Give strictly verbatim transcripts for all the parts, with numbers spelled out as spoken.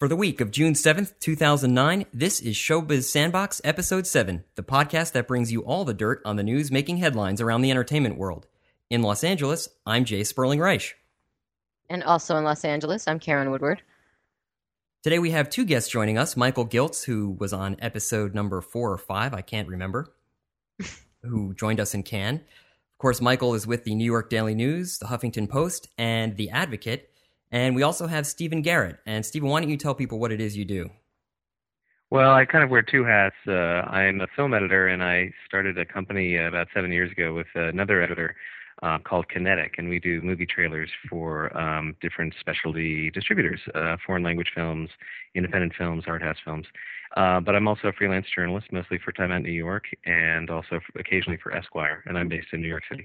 For the week of June seventh, two thousand nine, this is Showbiz Sandbox Episode seven, the podcast that brings you all the dirt on the news making headlines around the entertainment world. In Los Angeles, I'm Jay Sperling Reich. And also in Los Angeles, I'm Karen Woodward. Today we have two guests joining us, Michael Giltz, who was on episode number four or five, I can't remember, who joined us in Cannes. Of course, Michael is with the New York Daily News, the Huffington Post, and The Advocate. And we also have Stephen Garrett. And Stephen, why don't you tell people what it is you do? Well, I kind of wear two hats. Uh, I'm a film editor, and I started a company uh, about seven years ago with another editor uh, called Kinetic, and we do movie trailers for um, different specialty distributors, uh, foreign language films, independent films, art house films. Uh, but I'm also a freelance journalist, mostly for Time Out New York, and also occasionally for Esquire, and I'm based in New York City.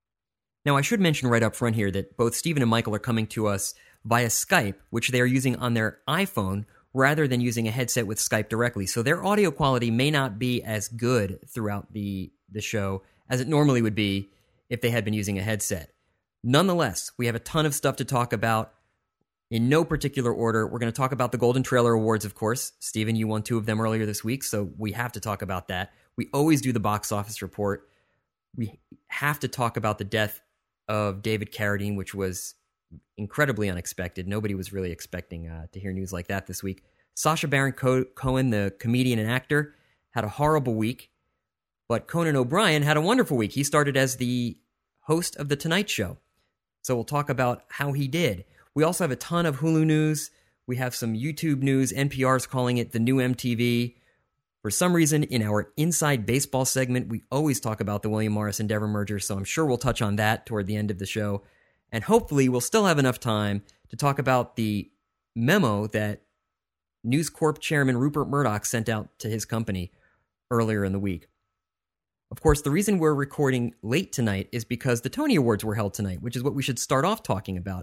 Now, I should mention right up front here that both Stephen and Michael are coming to us via Skype, which they are using on their iPhone rather than using a headset with Skype directly. So their audio quality may not be as good throughout the, the show as it normally would be if they had been using a headset. Nonetheless, we have a ton of stuff to talk about. In no particular order, we're going to talk about the Golden Trailer Awards, of course. Stephen, you won two of them earlier this week, so we have to talk about that. We always do the box office report. We have to talk about the death of David Carradine, which was incredibly unexpected. Nobody was really expecting uh, to hear news like that this week. Sacha Baron Co- Cohen, the comedian and actor, had a horrible week, but Conan O'Brien had a wonderful week. He started as the host of The Tonight Show, so we'll talk about how he did. We also have a ton of Hulu news. We have some YouTube news. N P R's calling it the new M T V. For some reason, in our Inside Baseball segment, we always talk about the William Morris Endeavor merger, so I'm sure we'll touch on that toward the end of the show. And hopefully we'll still have enough time to talk about the memo that News Corp chairman Rupert Murdoch sent out to his company earlier in the week. Of course, the reason we're recording late tonight is because the Tony Awards were held tonight, which is what we should start off talking about.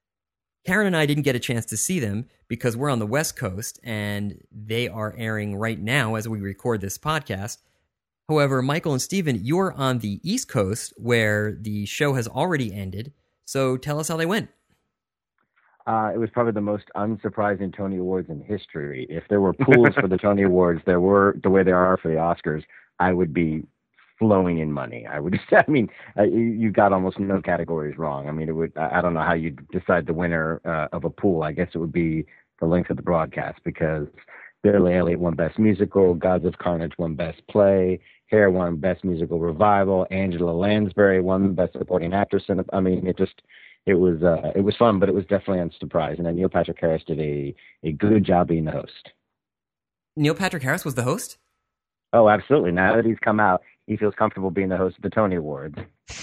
Karen and I didn't get a chance to see them because we're on the West Coast and they are airing right now as we record this podcast. However, Michael and Stephen, you're on the East Coast where the show has already ended. So tell us how they went. Uh, it was probably the most unsurprising Tony Awards in history. If there were pools for the Tony Awards, there were the way there are for the Oscars, I would be flowing in money. I would just, I mean, uh, you, you got almost no categories wrong. I mean, it would, I, I don't know how you'd decide the winner uh, of a pool. I guess it would be the length of the broadcast because Billy Elliot won Best Musical, Gods of Carnage won Best Play, Hair won Best Musical Revival, Angela Lansbury won Best Supporting Actress. And I mean, it just, it was, uh, it was fun, but it was definitely unsurprising. And Neil Patrick Harris did a, a good job being the host. Neil Patrick Harris was the host? Oh, absolutely. Now that he's come out, he feels comfortable being the host of the Tony Awards.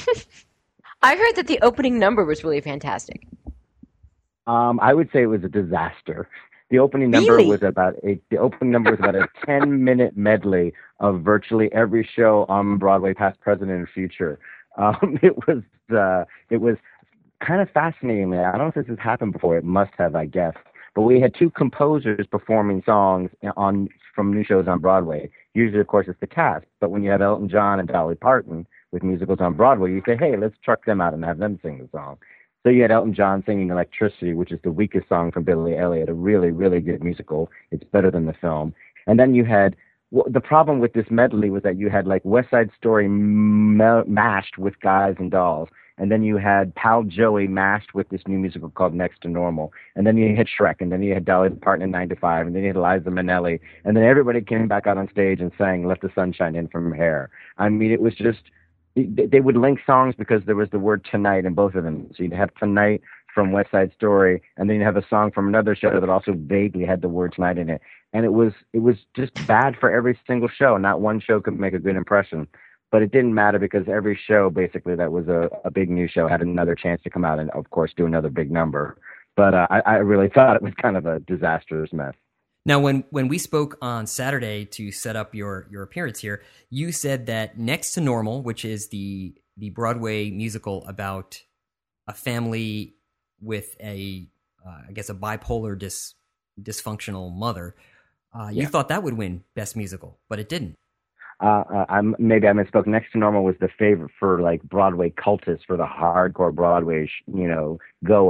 I heard that the opening number was really fantastic. Um, I would say it was a disaster. The opening number really? was about a the opening number was about a ten minute medley of virtually every show on Broadway, past, present, and future. Um, it was uh, it was kind of fascinating. I don't know if this has happened before. It must have, I guess. But we had two composers performing songs on from new shows on Broadway. Usually, of course, it's the cast. But when you have Elton John and Dolly Parton with musicals on Broadway, you say, hey, let's truck them out and have them sing the song. So you had Elton John singing Electricity, which is the weakest song from Billy Elliot, a really, really good musical. It's better than the film. And then you had, well, the problem with this medley was that you had like West Side Story ma- mashed with Guys and Dolls. And then you had Pal Joey mashed with this new musical called Next to Normal. And then you had Shrek, and then you had Dolly Parton in nine to five, and then you had Liza Minnelli. And then everybody came back out on stage and sang Let the Sunshine In from Hair. I mean, it was just, they would link songs because there was the word tonight in both of them. So you'd have Tonight from West Side Story, and then you have a song from another show that also vaguely had the word tonight in it. And it was it was just bad for every single show. Not one show could make a good impression. But it didn't matter because every show, basically, that was a, a big new show had another chance to come out and, of course, do another big number. But uh, I, I really thought it was kind of a disastrous mess. Now, when, when we spoke on Saturday to set up your, your appearance here, you said that Next to Normal, which is the the Broadway musical about a family with a, uh, I guess, a bipolar dis, dysfunctional mother, uh, you yeah. thought that would win Best Musical, but it didn't. Uh, uh, I'm maybe I misspoke. Next to Normal was the favorite for like Broadway cultists, for the hardcore Broadway, sh- you know, goer.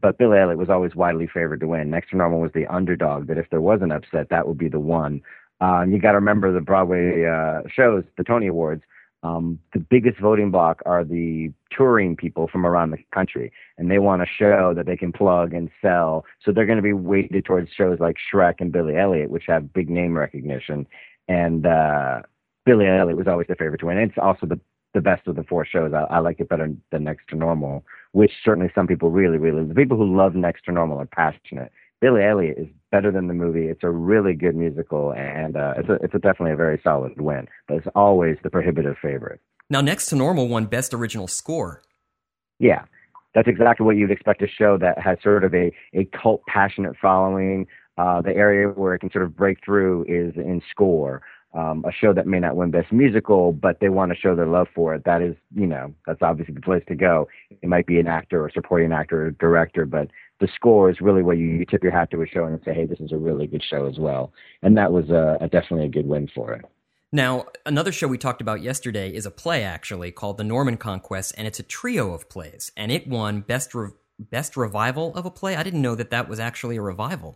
but Billy Elliot was always widely favored to win. Next to Normal was the underdog, that if there was an upset, that would be the one. Um, you got to remember the Broadway uh, shows, the Tony Awards. Um, the biggest voting block are the touring people from around the country, and they want a show that they can plug and sell. So they're going to be weighted towards shows like Shrek and Billy Elliot, which have big name recognition. And uh, Billy Elliot was always the favorite to win. And it's also the, the best of the four shows. I, I like it better than Next to Normal, which certainly some people really, really, the people who love Next to Normal are passionate. Billy Elliot is better than the movie. It's a really good musical, and uh, it's a, it's a definitely a very solid win. But it's always the prohibitive favorite. Now, Next to Normal won Best Original Score. Yeah, that's exactly what you'd expect a show that has sort of a, a cult passionate following. Uh, the area where it can sort of break through is in score. Um, a show that may not win Best Musical, but they want to show their love for it. That is, you know, that's obviously the place to go. It might be an actor or supporting actor or director, but the score is really where you, you tip your hat to a show and say, hey, this is a really good show as well. And that was a, a definitely a good win for it. Now, another show we talked about yesterday is a play, actually, called The Norman Conquest, and it's a trio of plays. And it won Best Re- Best Revival of a Play. I didn't know that that was actually a revival.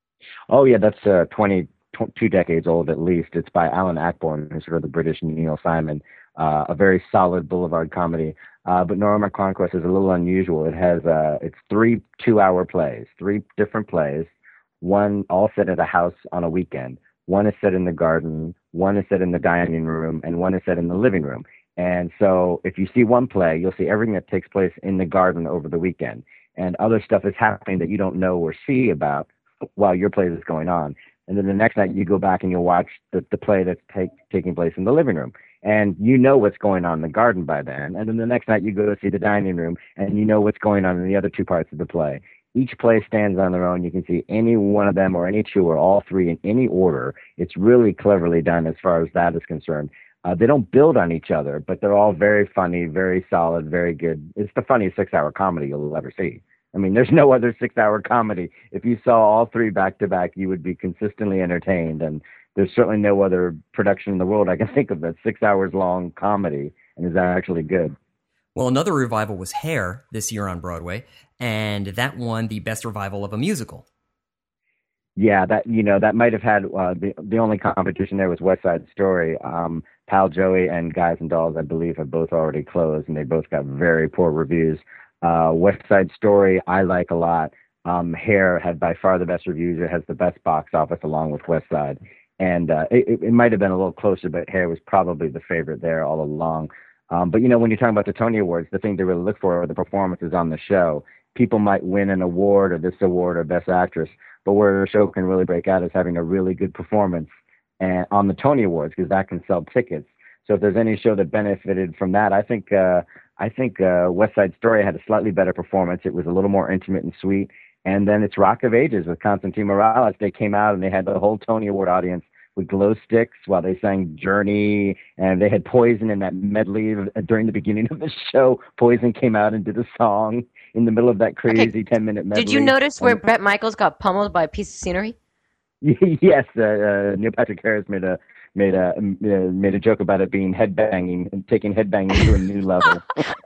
Oh, yeah, that's uh, twenty, tw- two decades old at least. It's by Alan Ayckbourn, who's sort of the British Neil Simon, uh, a very solid boulevard comedy. Uh, but Norman Conquest is a little unusual. It has uh, it's three two-hour plays, three different plays, one all set at a house on a weekend. One is set in the garden, one is set in the dining room, and one is set in the living room. And so if you see one play, you'll see everything that takes place in the garden over the weekend. And other stuff is happening that you don't know or see about while your play is going on. And then the next night you go back and you'll watch the, the play that's take, taking place in the living room. And you know what's going on in the garden by then. And then the next night you go to see the dining room and you know what's going on in the other two parts of the play. Each play stands on their own. You can see any one of them or any two or all three in any order. It's really cleverly done as far as that is concerned. Uh, they don't build on each other, but they're all very funny, very solid, very good. It's the funniest six-hour comedy you'll ever see. I mean, there's no other six-hour comedy. If you saw all three back-to-back, you would be consistently entertained. And there's certainly no other production in the world I can think of that's six hours long comedy and is actually good. Well, another revival was Hair this year on Broadway, and that won the Best Revival of a Musical. Yeah, that you know that might have had uh, the the only competition there was West Side Story. Um, Pal Joey and Guys and Dolls, I believe, have both already closed, and they both got very poor reviews. Uh, West Side Story I like a lot. Um, Hair had by far the best reviews. It has the best box office along with West Side. And uh, it, it might have been a little closer, but Hair was probably the favorite there all along. Um, but, you know, when you're talking about the Tony Awards, the thing to really look for are the performances on the show. People might win an award or this award or Best Actress, but where a show can really break out is having a really good performance and, on the Tony Awards, because that can sell tickets. So if there's any show that benefited from that, I think uh, I think uh, West Side Story had a slightly better performance. It was a little more intimate and sweet. And then it's Rock of Ages with Constantine Morales. They came out and they had the whole Tony Award audience with glow sticks while they sang Journey, and they had Poison in that medley during the beginning of the show. Poison came out and did a song in the middle of that crazy ten-minute medley. Did you notice where Bret Michaels got pummeled by a piece of scenery? Yes, uh, uh, Neil Patrick Harris made a made a uh, made a joke about it being headbanging and taking headbanging to a new level.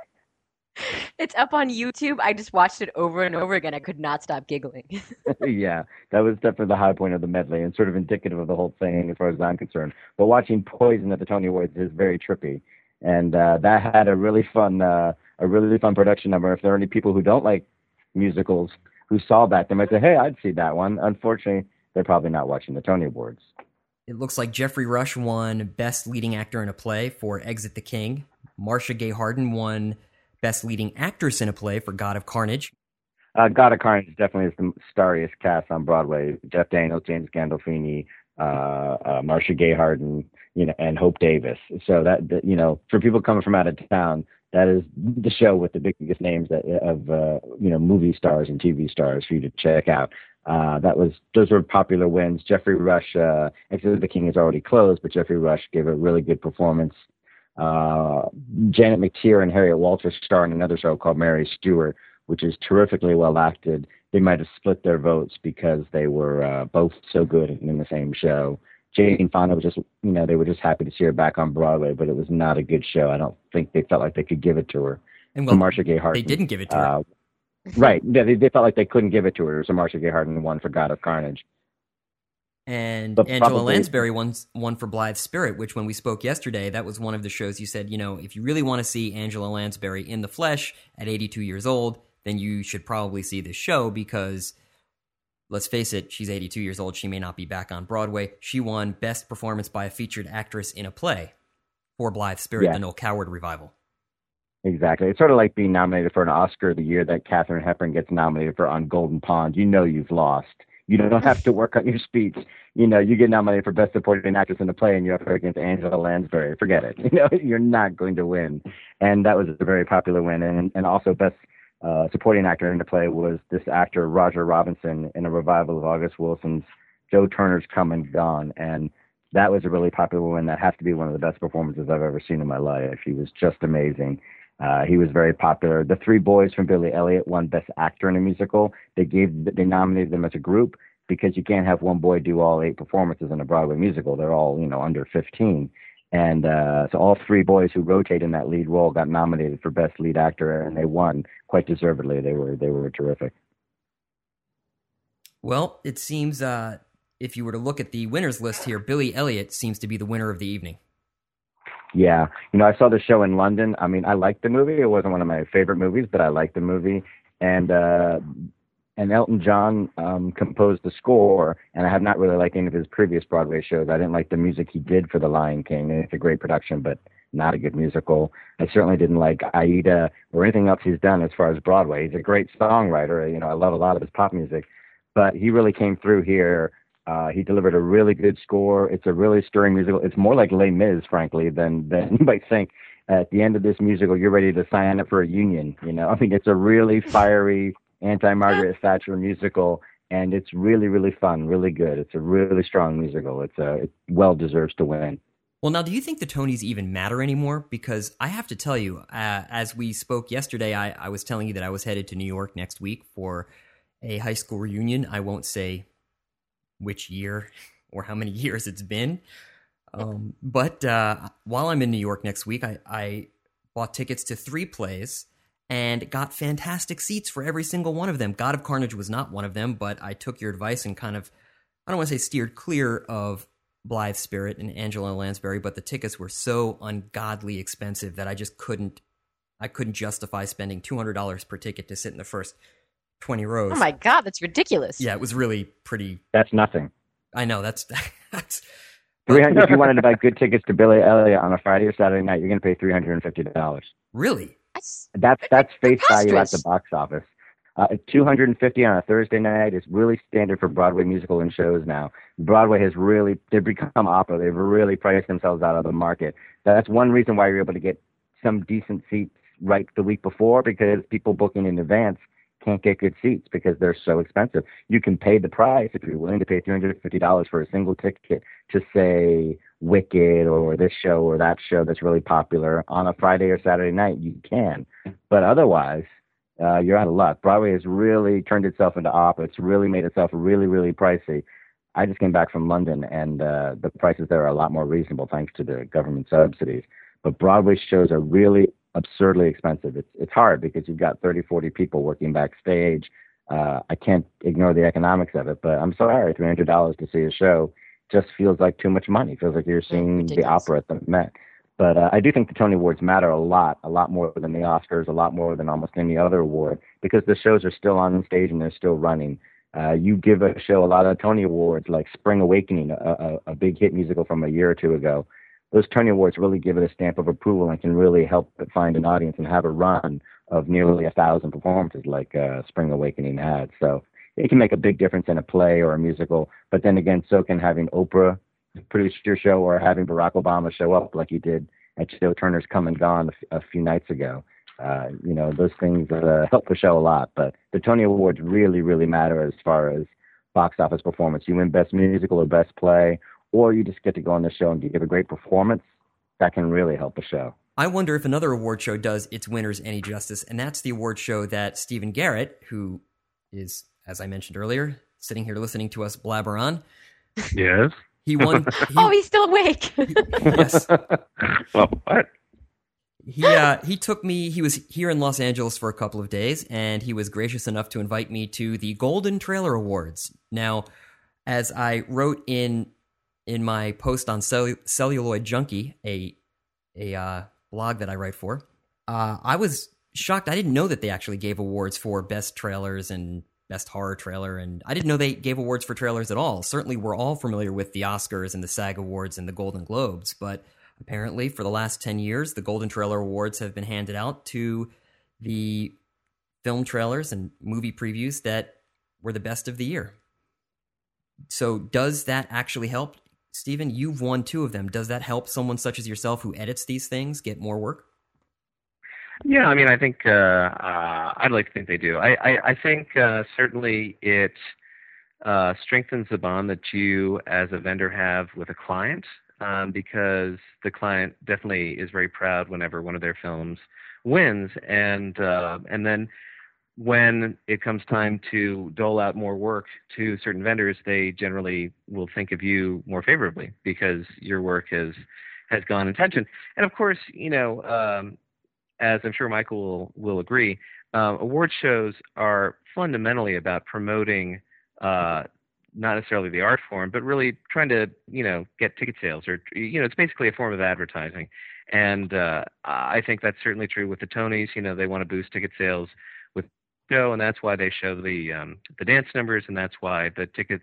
It's up on YouTube. I just watched it over and over again. I could not stop giggling. Yeah, that was definitely the high point of the medley and sort of indicative of the whole thing as far as I'm concerned. But watching Poison at the Tony Awards is very trippy. And uh, that had a really fun uh, a really fun production number. If there are any people who don't like musicals who saw that, they might say, hey, I'd see that one. Unfortunately, they're probably not watching the Tony Awards. It looks like Jeffrey Rush won Best Leading Actor in a Play for Exit the King. Marcia Gay Harden won Best Leading Actress in a Play for God of Carnage. Uh, God of Carnage definitely is the starriest cast on Broadway. Jeff Daniels, James Gandolfini, uh, uh, Marcia Gay Harden, you know, and Hope Davis. So that, that, you know, for people coming from out of town, that is the show with the biggest names that, of, uh, you know, movie stars and T V stars for you to check out. Uh, that was, those were popular wins. Jeffrey Rush, uh, Exit the King is already closed, but Jeffrey Rush gave a really good performance. Uh, Janet McTeer and Harriet Walter star in another show called Mary Stuart, which is terrifically well acted. They might have split their votes because they were uh, both so good in the same show. Jane Fonda was just, you know, they were just happy to see her back on Broadway, but it was not a good show. I don't think they felt like they could give it to her. And well, Marcia Gay Harden, they didn't give it to her. Uh, Right. Yeah, they, they felt like they couldn't give it to her, so Marcia Gay Harden won for God of Carnage. And But Angela probably- Lansbury won, won for Blythe Spirit, which when we spoke yesterday, that was one of the shows you said, you know, if you really want to see Angela Lansbury in the flesh at eighty-two years old, then you should probably see this show because, let's face it, she's eighty-two years old. She may not be back on Broadway. She won Best Performance by a Featured Actress in a Play for Blythe Spirit, Yeah. the Noel Coward revival. Exactly. It's sort of like being nominated for an Oscar the year that Katharine Hepburn gets nominated for On Golden Pond. You know you've lost. You don't have to work on your speech. You know, you get nominated for Best Supporting Actress in a Play and you're up against Angela Lansbury. Forget it. You know, you're not going to win. And that was a very popular win. And, and also Best uh, Supporting Actor in the Play was this actor, Roger Robinson, in a revival of August Wilson's Joe Turner's Come and Gone. And that was a really popular win. That has to be one of the best performances I've ever seen in my life. He was just amazing. Uh, he was very popular. The three boys from Billy Elliot won Best Actor in a Musical. They gave, they nominated them as a group because you can't have one boy do all eight performances in a Broadway musical. They're all, you know, under fifteen. And uh, so all three boys who rotate in that lead role got nominated for Best Lead Actor, and they won quite deservedly. They were they were terrific. Well, it seems uh, if you were to look at the winners list here, Billy Elliot seems to be the winner of the evening. Yeah. You know, I saw the show in London. I mean, I liked the movie. It wasn't one of my favorite movies, but I liked the movie. And uh, and Elton John um, composed the score, and I have not really liked any of his previous Broadway shows. I didn't like the music he did for The Lion King. It's a great production, but not a good musical. I certainly didn't like Aida or anything else he's done as far as Broadway. He's a great songwriter. You know, I love a lot of his pop music, but he really came through here. Uh, he delivered a really good score. It's a really stirring musical. It's more like Les Mis, frankly, than than you might think. At the end of this musical, you're ready to sign up for a union. You know, I mean, it's a really fiery anti-Margaret Thatcher musical, and it's really, really fun, really good. It's a really strong musical. It's a, it well deserves to win. Well, now, do you think the Tonys even matter anymore? Because I have to tell you, uh, as we spoke yesterday, I, I was telling you that I was headed to New York next week for a high school reunion. I won't say which year or how many years it's been. Um, but uh, while I'm in New York next week, I, I bought tickets to three plays and got fantastic seats for every single one of them. God of Carnage was not one of them, but I took your advice and kind of, I don't want to say steered clear of Blythe Spirit and Angela Lansbury, but the tickets were so ungodly expensive that I just couldn't, I couldn't justify spending two hundred dollars per ticket to sit in the first twenty rows. Oh my God, that's ridiculous. Yeah, it was really pretty. That's nothing. I know, that's... that's three hundred If you wanted to buy good tickets to Billy Elliot on a Friday or Saturday night, you're going to pay three hundred fifty dollars. Really? That's, That's that's face value at preposterous. the box office. Uh, two hundred fifty on a Thursday night is really standard for Broadway musical and shows now. Broadway has really, they've become opera. They've really priced themselves out of the market. That's one reason why you're able to get some decent seats right the week before, because people booking in advance can't get good seats because they're so expensive. You can pay the price if you're willing to pay three hundred fifty dollars for a single ticket to, say, Wicked or this show or that show that's really popular on a Friday or Saturday night. You can. But otherwise, uh, you're out of luck. Broadway has really turned itself into opera. It's really made itself really, really pricey. I just came back from London, and uh, the prices there are a lot more reasonable thanks to the government subsidies. But Broadway shows are really absurdly expensive. It's it's hard because you've got thirty, forty people working backstage. Uh, I can't ignore the economics of it, but I'm sorry, three hundred dollars to see a show just feels like too much money. It feels like you're seeing the Ridiculous. opera at the Met. But uh, I do think the Tony Awards matter a lot, a lot more than the Oscars, a lot more than almost any other award, because the shows are still on stage and they're still running. Uh, you give a show a lot of Tony Awards, like Spring Awakening, a, a, a big hit musical from a year or two ago. Those Tony Awards really give it a stamp of approval and can really help it find an audience and have a run of nearly a thousand performances like uh, Spring Awakening had. So it can make a big difference in a play or a musical. But then again, so can having Oprah produce your show or having Barack Obama show up like he did at Joe Turner's Come and Gone a, f- a few nights ago. Uh, you know, those things uh, help the show a lot. But the Tony Awards really, really matter as far as box office performance. You win Best Musical or Best Play, or you just get to go on the show and give a great performance. That can really help a show. I wonder if another award show does its winners any justice, and that's the award show that Stephen Garrett, who is, as I mentioned earlier, sitting here listening to us blabber on, Yes. he won. He, Oh, he's still awake. yes, Well, what? he uh, he took me. He was here in Los Angeles for a couple of days, and he was gracious enough to invite me to the Golden Trailer Awards. Now, as I wrote in in my post on Cell- Celluloid Junkie, a a uh, blog that I write for, uh, I was shocked. I didn't know that they actually gave awards for best trailers and best horror trailer, and I didn't know they gave awards for trailers at all. Certainly, we're all familiar with the Oscars and the SAG Awards and the Golden Globes, but apparently, for the last ten years, the Golden Trailer Awards have been handed out to the film trailers and movie previews that were the best of the year. So does that actually help? Stephen, you've won two of them. Does that help someone such as yourself who edits these things get more work? Yeah, I mean, I think uh, uh, I'd like to think they do. I, I, I think uh, certainly it uh, strengthens the bond that you as a vendor have with a client, um, because the client definitely is very proud whenever one of their films wins, and uh, and then when it comes time to dole out more work to certain vendors, they generally will think of you more favorably because your work has has gone attention. And of course, you know, um, as I'm sure Michael will, will agree, uh, award shows are fundamentally about promoting uh, not necessarily the art form, but really trying to, you know, get ticket sales, or, you know, it's basically a form of advertising. And uh, I think that's certainly true with the Tonys. You know, they want to boost ticket sales with show, and that's why they show the um, the dance numbers, and that's why the tickets,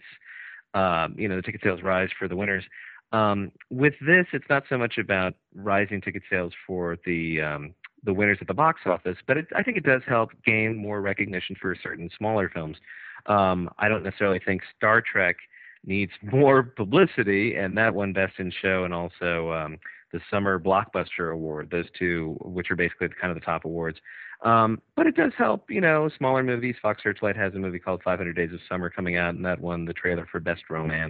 um, you know, the ticket sales rise for the winners. Um, with this, it's not so much about rising ticket sales for the um, the winners at the box office, but it, I think it does help gain more recognition for certain smaller films. Um, I don't necessarily think Star Trek needs more publicity, and that won Best in Show, and also um, the Summer Blockbuster Award, those two, which are basically kind of the top awards. Um, but it does help, you know, smaller movies. Fox Searchlight has a movie called five hundred Days of Summer coming out, and that won the trailer for Best Romance.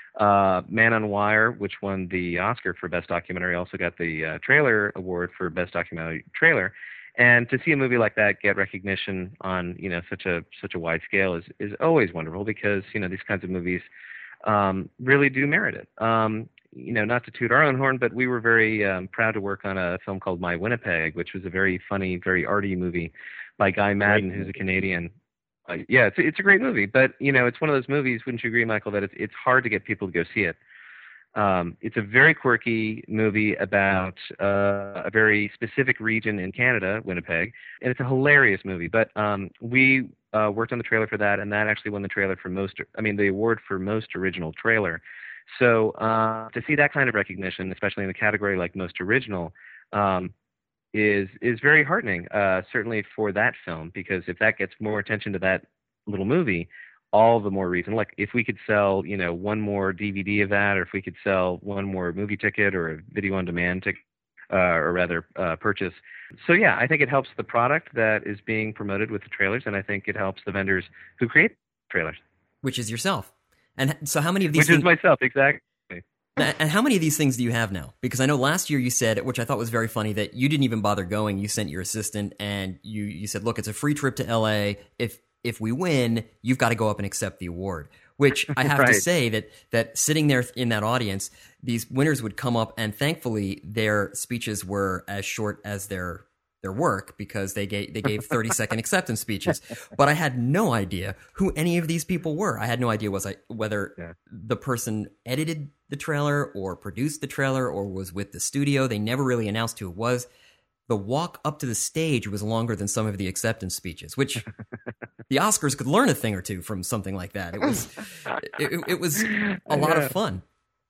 Uh, Man on Wire, which won the Oscar for Best Documentary, also got the uh, trailer award for Best Documentary Trailer. And to see a movie like that get recognition on, you know, such a such a wide scale is is always wonderful, because, you know, these kinds of movies um, really do merit it. Um, you know, not to toot our own horn, but we were very um, proud to work on a film called My Winnipeg, which was a very funny, very arty movie by Guy Madden, who's a Canadian. Uh, yeah, it's it's a great movie, but, you know, it's one of those movies, wouldn't you agree, Michael, that it's it's hard to get people to go see it. Um, it's a very quirky movie about uh, a very specific region in Canada, Winnipeg, and it's a hilarious movie. But um, we uh, worked on the trailer for that, and that actually won the trailer for most, I mean, the award for most original trailer. So uh, to see that kind of recognition, especially in the category like most original, um, is is very heartening, uh, certainly for that film, because if that gets more attention to that little movie, all the more reason. Like, if we could sell, you know, one more D V D of that, or if we could sell one more movie ticket or a video on demand ticket, uh, or rather uh, purchase. So yeah, I think it helps the product that is being promoted with the trailers, and I think it helps the vendors who create trailers. Which is yourself. And so how many of these Which things... is myself, exactly. And how many of these things do you have now? Because I know last year you said, which I thought was very funny, that you didn't even bother going. You sent your assistant, and you, you said, look, it's a free trip to L A. If if we win, you've got to go up and accept the award. Which I have right. to say that that sitting there in that audience, these winners would come up, and thankfully their speeches were as short as their their work, because they gave they gave thirty second acceptance speeches. But I had no idea who any of these people were. I had no idea was I whether yeah. the person edited the trailer or produced the trailer or was with the studio. They never really announced who it was. The walk up to the stage was longer than some of the acceptance speeches, which the Oscars could learn a thing or two from something like that. It was it, it was a lot yeah. of fun.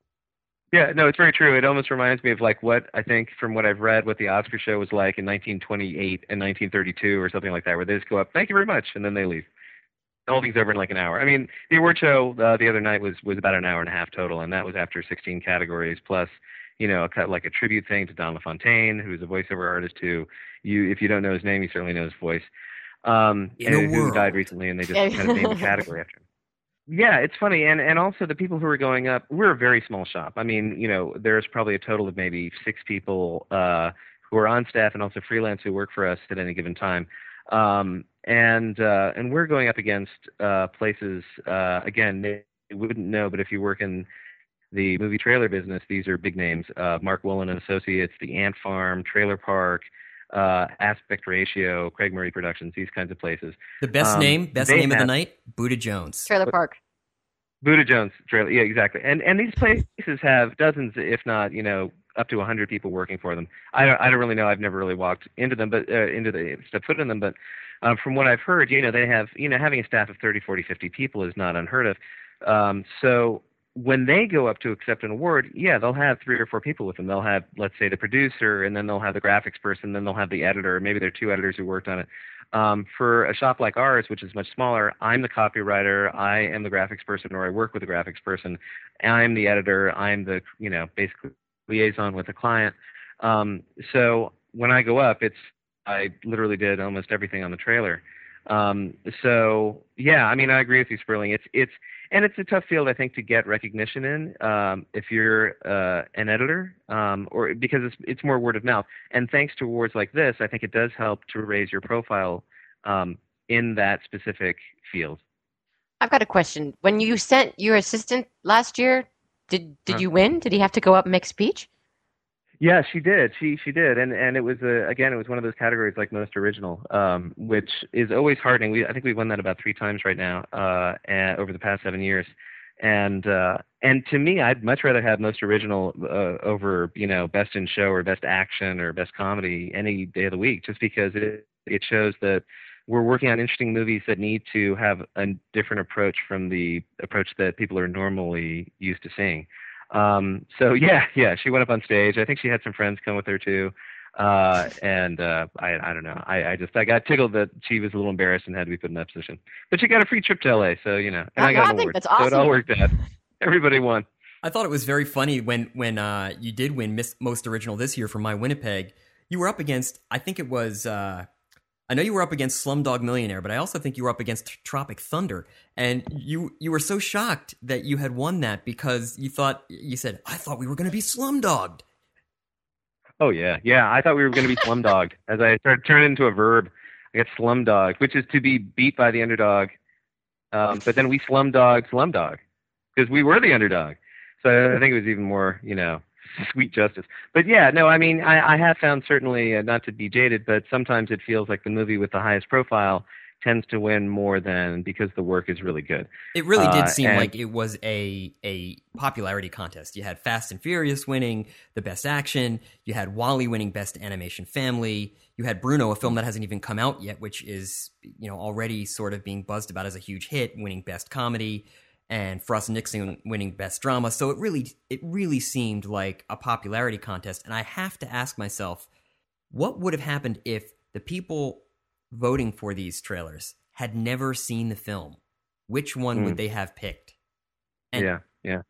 Yeah, no, it's very true. It almost reminds me of, like, what I think, from what I've read, what the Oscar show was like in nineteen twenty-eight and nineteen thirty-two or something like that, where they just go up, thank you very much, and then they leave. The whole thing's over in like an hour. I mean, the award show uh, the other night was, was about an hour and a half total, and that was after sixteen categories, plus, you know, a cut, like a tribute thing to Don LaFontaine, who's a voiceover artist who, you, if you don't know his name, you certainly know his voice, um, in and a who world. died recently, and they just kind of named the category after him. Yeah, it's funny, and and also the people who are going up, we're a very small shop. I mean, you know, there's probably a total of maybe six people uh, who are on staff and also freelance who work for us at any given time, um, and uh, and we're going up against uh, places. Uh, again, you wouldn't know, but if you work in the movie trailer business, these are big names: uh, Mark Wolin and Associates, The Ant Farm, Trailer Park, uh, Aspect Ratio, Craig Murray Productions, these kinds of places. The best Um, name, best they name of the have- night, Buddha Jones. Trailer Park. Buddha Jones trailer, yeah, exactly. And and these places have dozens, if not, you know, up to a hundred people working for them. I don't, I don't really know. I've never really walked into them, but uh, into the step foot in them. But um, from what I've heard, you know, they have, you know, having a staff of thirty, forty, fifty people is not unheard of. Um, so when they go up to accept an award, yeah, they'll have three or four people with them. They'll have, let's say, the producer, and then they'll have the graphics person, then they'll have the editor. Maybe there are two editors who worked on it. Um, for a shop like ours, which is much smaller, I'm the copywriter, I am the graphics person, or I work with the graphics person. I'm the editor, I'm the, you know, basically liaison with the client. Um, so when I go up, it's, I literally did almost everything on the trailer. Um, so yeah, I mean, I agree with you, Sperling. It's, it's, and it's a tough field, I think, to get recognition in, um, if you're, uh, an editor, um, or because it's, it's more word of mouth. And thanks to awards like this, I think it does help to raise your profile, um, in that specific field. I've got a question. When you sent your assistant last year, did did Huh. you win? Did he have to go up and make a speech? Yeah, she did. She she did, and and it was a, again, it was one of those categories like most original, um, which is always heartening. We I think we've won that about three times right now, uh, and over the past seven years, and uh, and to me, I'd much rather have most original uh, over, you know, best in show or best action or best comedy any day of the week, just because it it shows that we're working on interesting movies that need to have a different approach from the approach that people are normally used to seeing. Um, so yeah, yeah, she went up on stage. I think she had some friends come with her too. Uh, and, uh, I, I don't know. I, I just, I got tickled that she was a little embarrassed and had to be put in that position, but she got a free trip to L A. So, you know, and I- I got I an think award. that's So it all awesome. worked out. Everybody won. I thought it was very funny when when uh, you did win Miss Most Original this year for My Winnipeg. You were up against, I think it was, uh, I know you were up against Slumdog Millionaire, but I also think you were up against Tropic Thunder, and you you were so shocked that you had won that because you thought you said, "I thought we were going to be slumdogged." Oh yeah, yeah. I thought we were going to be slumdogged. As I started turning into a verb, I got slumdogged, which is to be beat by the underdog. Um, but then we slumdog slumdog because we were the underdog. So I think it was even more, you know, sweet justice. But yeah, no, I mean, I, I have found certainly, uh, not to be jaded, but sometimes it feels like the movie with the highest profile tends to win more than because the work is really good. It really did Uh, seem and- like it was a a popularity contest. You had Fast and Furious winning the best action. You had Wall-E winning best animation family. You had Bruno, a film that hasn't even come out yet, which is, you know, already sort of being buzzed about as a huge hit, winning best comedy, and Frost Nixon winning best drama. So it really it really seemed like a popularity contest. And I have to ask myself, what would have happened if the people voting for these trailers had never seen the film? Which one Mm. would they have picked? And- yeah, yeah.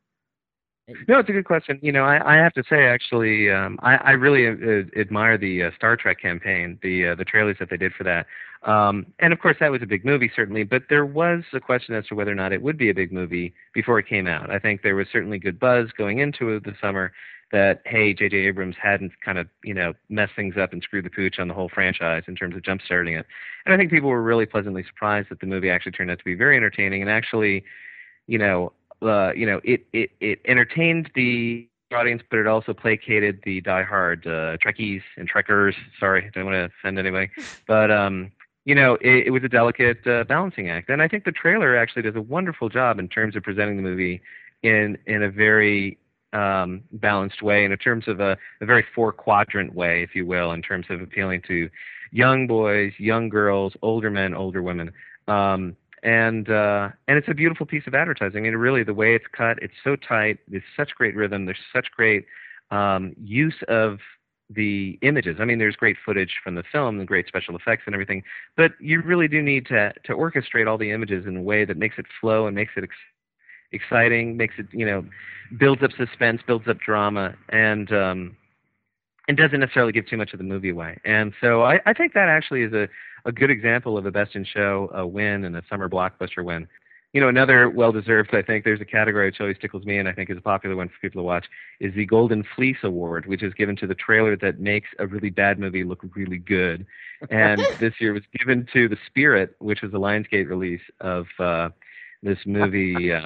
No, it's a good question. You know, I, I have to say, actually, um, I, I really uh, admire the uh, Star Trek campaign, the uh, the trailers that they did for that. Um, and of course, that was a big movie, certainly. But there was a question as to whether or not it would be a big movie before it came out. I think there was certainly good buzz going into the summer that, hey, J J Abrams hadn't kind of, you know, messed things up and screwed the pooch on the whole franchise in terms of jump-starting it. And I think people were really pleasantly surprised that the movie actually turned out to be very entertaining and actually, you know, uh, you know, it, it, it entertained the audience, but it also placated the diehard uh, Trekkies and Trekkers. Sorry, I don't want to offend anybody. But, um, you know, it, it was a delicate uh, balancing act. And I think the trailer actually does a wonderful job in terms of presenting the movie in in a very um, balanced way, and in terms of a, a very four-quadrant way, if you will, in terms of appealing to young boys, young girls, older men, older women. Um, and uh, and it's a beautiful piece of advertising. I mean, really, the way it's cut, it's so tight. There's such great rhythm. There's such great um, use of the images. I mean, there's great footage from the film and great special effects and everything, but you really do need to to orchestrate all the images in a way that makes it flow and makes it ex- exciting, makes it, you know, builds up suspense, builds up drama, and um, and doesn't necessarily give too much of the movie away. And so I, I think that actually is a, a good example of a Best in Show uh, win and a summer blockbuster win. You know, another well-deserved, I think, there's a category which always tickles me and I think is a popular one for people to watch, is the Golden Fleece Award, which is given to the trailer that makes a really bad movie look really good. And this year was given to The Spirit, which was a Lionsgate release of uh, this movie, um,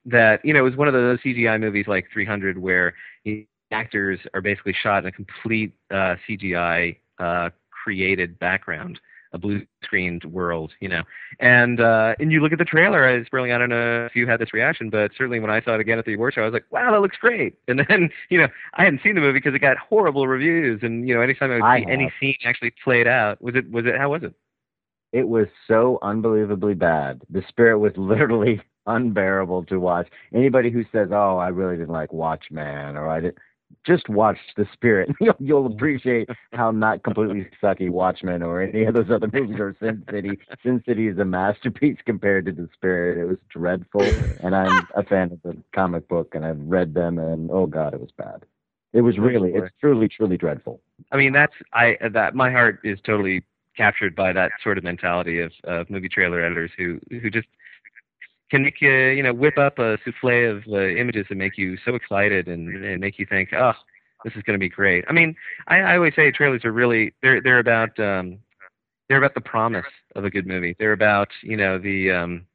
that, you know, it was one of those C G I movies like three hundred where the actors are basically shot in a complete uh, C G I uh, created background, a blue screened world, you know. And uh, and you look at the trailer, it's brilliant. I don't know if you had this reaction, but certainly when I saw it again at the award show, I was like, wow, that looks great. And then, you know, I hadn't seen the movie because it got horrible reviews. And, you know, anytime I would I see have. any scene actually played out, was it, was it, how was it? It was so unbelievably bad. The Spirit was literally unbearable to watch. Anybody who says, oh, I really didn't like Watchmen, or I did, just watch The Spirit. You'll, you'll appreciate how not completely sucky Watchmen or any of those other movies or Sin City. Sin City is a masterpiece compared to The Spirit. It was dreadful, and I'm a fan of the comic book, and I've read them, and oh God, it was bad. It was really, it's truly, truly dreadful. I mean, that's, I, that, my heart is totally captured by that sort of mentality of, of movie trailer editors who, who just can make you, you know, whip up a souffle of uh, images and make you so excited and, and make you think, oh, this is going to be great. I mean, I, I always say trailers are really, they're, they're about, um, they're about the promise of a good movie. They're about, you know, the, um,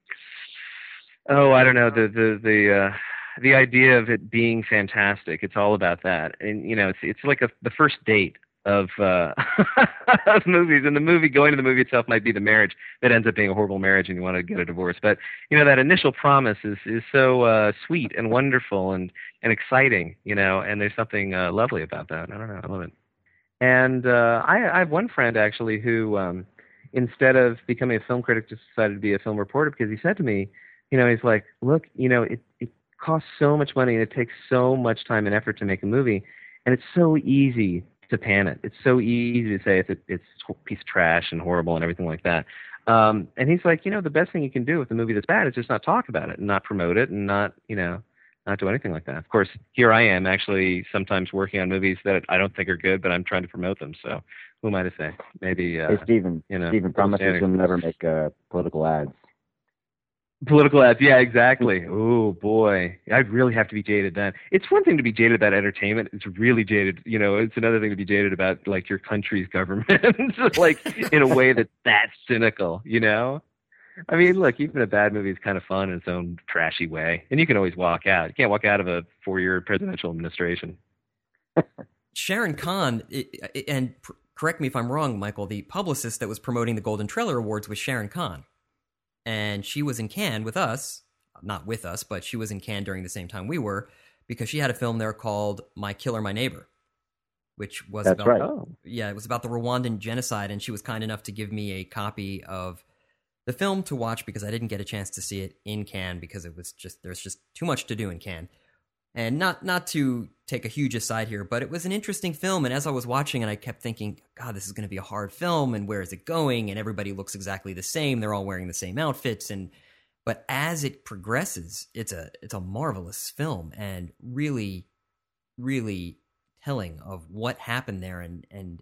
oh, I don't know, the, the, the, uh, the idea of it being fantastic. It's all about that. And, you know, it's, it's like a, the first date of uh, of movies, and the movie, going to the movie itself might be the marriage that ends up being a horrible marriage and you want to get a divorce. But, you know, that initial promise is, is so uh, sweet and wonderful and, and exciting, you know, and there's something uh, lovely about that. I don't know. I love it. And uh, I, I have one friend, actually, who um, instead of becoming a film critic, just decided to be a film reporter because he said to me, you know, he's like, look, you know, it, it costs so much money and it takes so much time and effort to make a movie, and it's so easy to pan it. It's so easy to say it's a, it's a piece of trash and horrible and everything like that. Um, and he's like, you know, the best thing you can do with a movie that's bad is just not talk about it and not promote it and not, you know, not do anything like that. Of course, here I am actually sometimes working on movies that I don't think are good, but I'm trying to promote them. So who am I to say? Maybe, uh, hey, Stephen, you know, Stephen promises he'll never make uh, political ads. Political ads, yeah, exactly. Oh boy, I'd really have to be jaded then. It's one thing to be jaded about entertainment. It's really jaded, you know. It's another thing to be jaded about like your country's government, like in a way that's that cynical, you know. I mean, look, even a bad movie is kind of fun in its own trashy way, and you can always walk out. You can't walk out of a four-year presidential administration. Sharon Khan, and correct me if I'm wrong, Michael, the publicist that was promoting the Golden Trailer Awards was Sharon Khan. And she was in Cannes with us, not with us, but she was in Cannes during the same time we were, because she had a film there called My Killer, My Neighbor, which was That's about, right. oh. yeah, it was about the Rwandan genocide, and she was kind enough to give me a copy of the film to watch because I didn't get a chance to see it in Cannes because it was just, there's just too much to do in Cannes. And not not to take a huge aside here, but it was an interesting film. And as I was watching it, I kept thinking, God, this is going to be a hard film. And where is it going? And everybody looks exactly the same. They're all wearing the same outfits. And but as it progresses, it's a it's a marvelous film and really, really telling of what happened there and and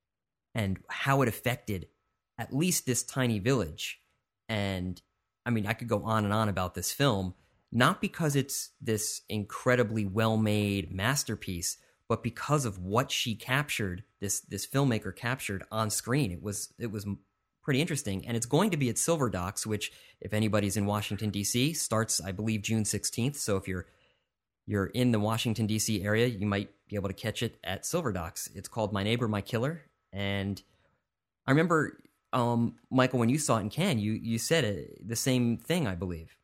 and how it affected at least this tiny village. And I mean, I could go on and on about this film. Not because it's this incredibly well-made masterpiece, but because of what she captured, this this filmmaker captured on screen. It was it was pretty interesting, and it's going to be at Silver Docs, which, if anybody's in Washington D C, starts I believe June sixteenth. So if you're you're in the Washington D C area, you might be able to catch it at Silver Docs. It's called My Neighbor, My Killer, and I remember, um, Michael, when you saw it in Cannes, you you said it, the same thing, I believe.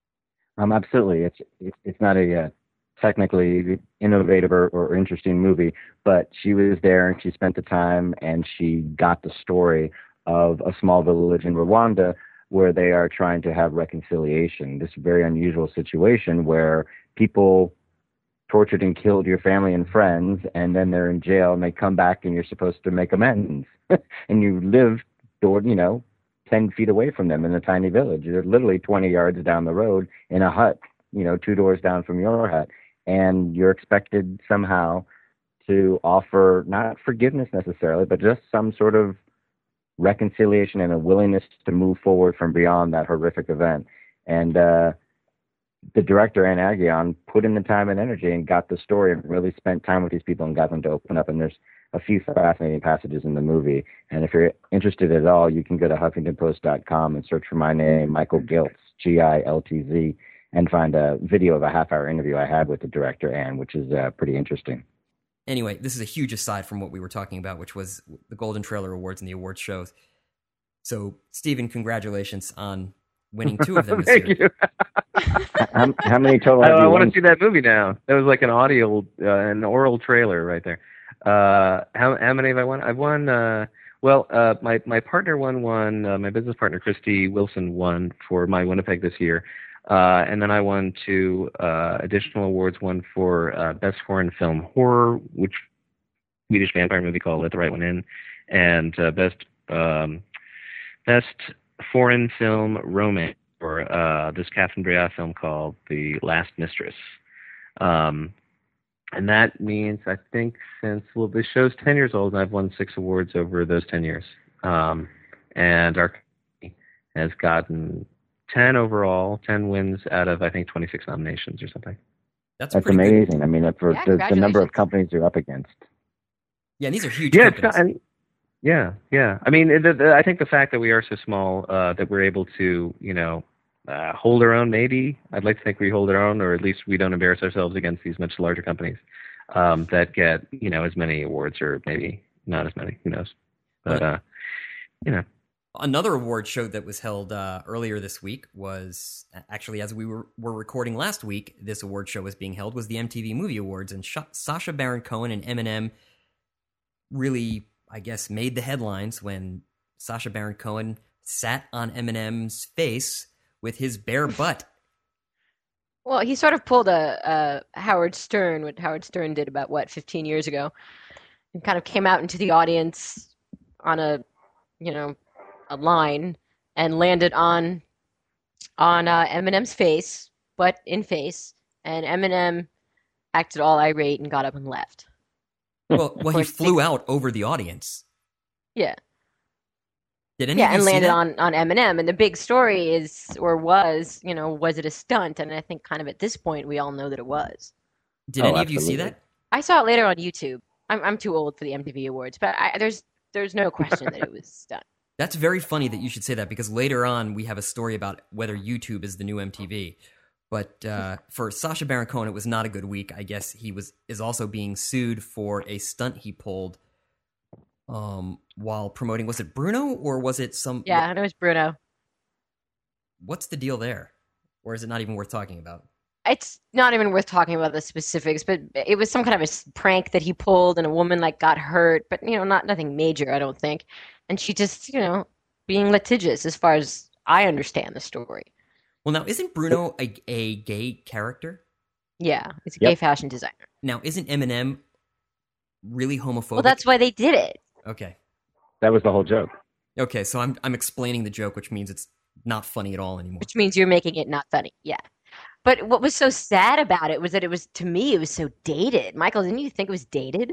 Um, absolutely. It's it's not a uh, technically innovative or, or interesting movie, but she was there and she spent the time and she got the story of a small village in Rwanda where they are trying to have reconciliation. This very unusual situation where people tortured and killed your family and friends, and then they're in jail and they come back and you're supposed to make amends, and you live, you know, ten feet away from them in a tiny village. They're literally twenty yards down the road in a hut, you know, two doors down from your hut. And you're expected somehow to offer not forgiveness necessarily, but just some sort of reconciliation and a willingness to move forward from beyond that horrific event. And uh, the director, Anne Aghion, put in the time and energy and got the story and really spent time with these people and got them to open up. And there's a few fascinating passages in the movie. And if you're interested at all, you can go to Huffington Post dot com and search for my name, Michael Giltz, G I L T Z, and find a video of a half hour interview I had with the director, Anne, which is uh, pretty interesting. Anyway, this is a huge aside from what we were talking about, which was the Golden Trailer Awards and the awards shows. So, Stephen, congratulations on winning two of them this Thank year. you. how, how many total? I, have I you want won? to see that movie now. That was like an audio, uh, an oral trailer right there. Uh, how how many have I won? I've won. Uh, well, uh, my my partner won one. Uh, my business partner Christy Wilson won for My Winnipeg this year, uh, and then I won two uh, additional awards. One for uh, best foreign film horror, which Swedish vampire movie called Let the Right One In, and uh, best um, best foreign film romance for uh, this Catherine Breillat film called The Last Mistress. Um, and that means, I think, since, well, this show's ten years old, and I've won six awards over those ten years. Um, and our company has gotten ten overall, ten wins out of, I think, twenty-six nominations or something. That's, That's pretty amazing. good. I mean, for Yeah, the, the number of congratulations. companies you're up against. Yeah, and these are huge Yeah, it's companies. not, I mean, yeah, yeah. I mean, the, the, I think the fact that we are so small, uh, that we're able to, you know, uh, hold our own, maybe. I'd like to think we hold our own, or at least we don't embarrass ourselves against these much larger companies um, that get, you know, as many awards, or maybe not as many. Who knows? But, uh, you know. Another award show that was held uh, earlier this week was, actually, as we were, were recording last week, this award show was being held, was the M T V Movie Awards, and Sh- Sacha Baron Cohen and Eminem really, I guess, made the headlines when Sacha Baron Cohen sat on Eminem's face with his bare butt. Well, he sort of pulled a, a Howard Stern, what Howard Stern did about, what, fifteen years ago, and kind of came out into the audience on a, you know, a line and landed on on uh, Eminem's face, butt in face, and Eminem acted all irate and got up and left. Well, well, he course, flew out over the audience. Yeah. Did any Yeah, of you and see landed that? on, on Eminem. And the big story is, or was, you know, was it a stunt? And I think kind of at this point, we all know that it was. Did Oh, any of you see absolutely. that? I saw it later on YouTube. I'm I'm too old for the M T V Awards, but I, there's there's no question that it was a stunt. That's very funny that you should say that, because later on we have a story about whether YouTube is the new M T V. But uh, for Sacha Baron Cohen, it was not a good week. I guess he was is also being sued for a stunt he pulled um, while promoting. Was it Bruno, or was it some? Yeah, and it was Bruno. What's the deal there, or is it not even worth talking about? It's not even worth talking about the specifics, but it was some kind of a s- prank that he pulled, and a woman like got hurt, but you know, not nothing major, I don't think. And she just, you know, being litigious, as far as I understand the story. Well, now isn't Bruno a, a gay character? Yeah, he's a Yep. gay fashion designer. Now isn't Eminem really homophobic? Well, that's why they did it. okay. That was the whole joke. Okay, so I'm I'm explaining the joke, which means it's not funny at all anymore. Which means you're making it not funny. Yeah. But what was so sad about it was that it was, to me, it was so dated. Michael, didn't you think it was dated?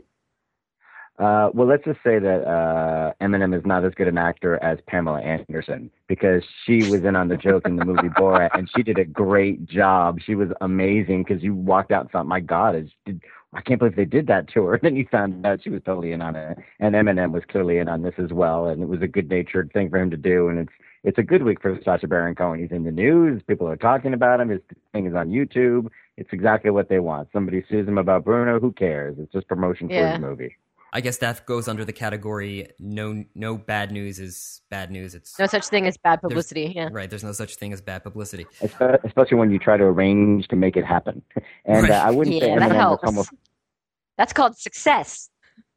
Uh, well, let's just say that uh, Eminem is not as good an actor as Pamela Anderson, because she was in on the joke in the movie Borat, and she did a great job. She was amazing, because you walked out and thought, my God, is, did, I can't believe they did that to her. And then you found out she was totally in on it. And Eminem was clearly in on this as well, and it was a good-natured thing for him to do. And it's it's a good week for Sacha Baron Cohen. He's in the news. People are talking about him. His thing is on YouTube. It's exactly what they want. Somebody sues him about Bruno. Who cares? It's just promotion for Yeah. his movie. I guess that goes under the category no no bad news is bad news. It's No such thing as bad publicity. Yeah. right. There's no such thing as bad publicity. Espe- especially when you try to arrange to make it happen. And Right. uh, I wouldn't say Yeah, that Eminem helps. was That's called success.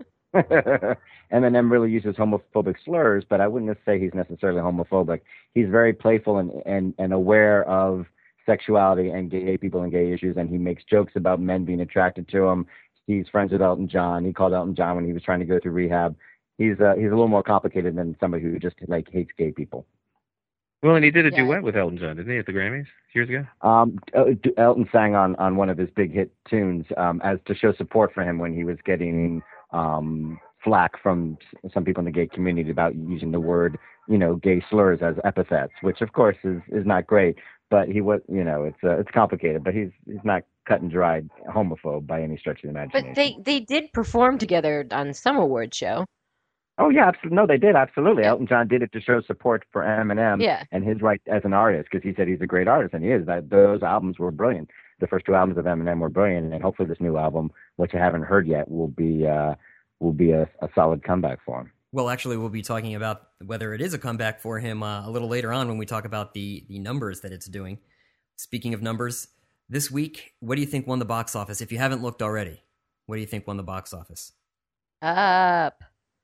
homo- Eminem really uses homophobic slurs, but I wouldn't say he's necessarily homophobic. He's very playful and, and, and aware of sexuality and gay people and gay issues, and he makes jokes about men being attracted to him. He's friends with Elton John. He called Elton John when he was trying to go through rehab. He's uh, he's a little more complicated than somebody who just like hates gay people. Well, and he did a Yeah. duet with Elton John, didn't he, at the Grammys years ago? Um, El- Elton sang on, on one of his big hit tunes um, as to show support for him when he was getting um, flack from s- some people in the gay community about using the word, you know, gay slurs as epithets, which of course is, is not great. But he was, you know, it's uh, it's complicated. But he's he's not cut and dried homophobe by any stretch of the imagination. But they, they did perform together on some award show. Oh yeah, absolutely. No, they did absolutely. Yeah. Elton John did it to show support for Eminem yeah. and his right as an artist, because he said he's a great artist, and he is. That those albums were brilliant. The first two albums of Eminem were brilliant, and hopefully this new album, which I haven't heard yet, will be uh, will be a, a solid comeback for him. Well, actually, we'll be talking about whether it is a comeback for him uh, a little later on when we talk about the the numbers that it's doing. Speaking of numbers, this week, what do you think won the box office? If you haven't looked already, what do you think won the box office? Up.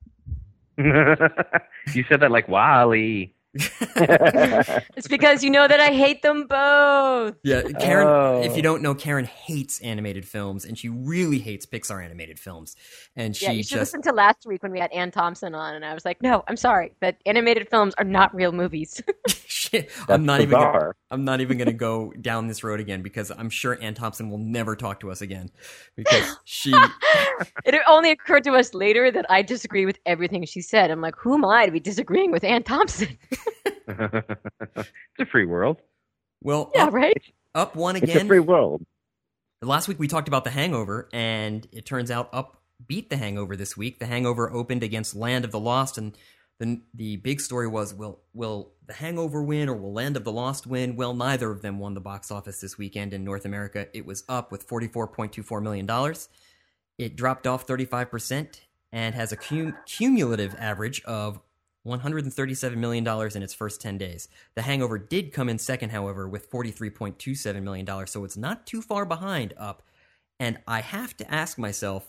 You said that like Wally. It's because you know that I hate them both. Yeah, Karen, oh. if you don't know, Karen hates animated films, and she really hates Pixar animated films. And she yeah, you should just listen to last week when we had Ann Thompson on, and I was like, no, I'm sorry, but animated films are not real movies. Shit, I'm not bizarre. even gonna, I'm not even going to go down this road again, because I'm sure Ann Thompson will never talk to us again, because she It only occurred to us later that I disagree with everything she said. I'm like, who am I to be disagreeing with Ann Thompson? It's a free world. Well, Yeah, up, right? up one It's again. a free world. Last week we talked about The Hangover, and it turns out Up beat The Hangover this week. The Hangover opened against Land of the Lost, and the the big story was, will will The Hangover win or will Land of the Lost win? Well, neither of them won the box office this weekend in North America. It was Up with forty-four point two four million dollars. It dropped off thirty-five percent and has a cum- cumulative average of one hundred thirty-seven million dollars in its first ten days. The Hangover did come in second, however, with forty-three point two seven million dollars, so it's not too far behind Up. And I have to ask myself,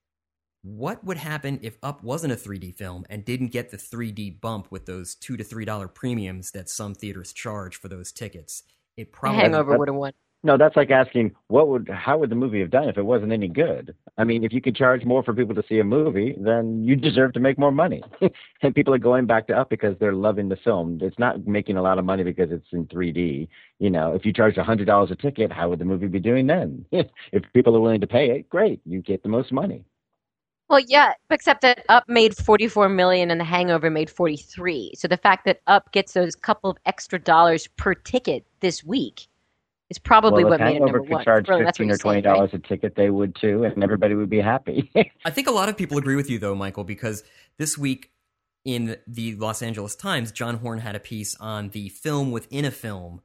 what would happen if Up wasn't a three D film and didn't get the three D bump with those two to three dollar premiums that some theaters charge for those tickets? It The probably Hangover would have won. No, that's like asking what would how would the movie have done if it wasn't any good? I mean, if you could charge more for people to see a movie, then you deserve to make more money. And people are going back to Up because they're loving the film. It's not making a lot of money because it's in three D. You know, if you charged a hundred dollars a ticket, how would the movie be doing then? If people are willing to pay it, great, you get the most money. Well, yeah, except that Up made forty-four million dollars and The Hangover made forty-three. So the fact that Up gets those couple of extra dollars per ticket this week is probably well, what if made it number Hangover could one. charge Really, that's what fifteen or you're twenty saying, dollars right? a ticket, they would too, and everybody would be happy. I think a lot of people agree with you, though, Michael, because this week in the Los Angeles Times, John Horn had a piece on the film within a film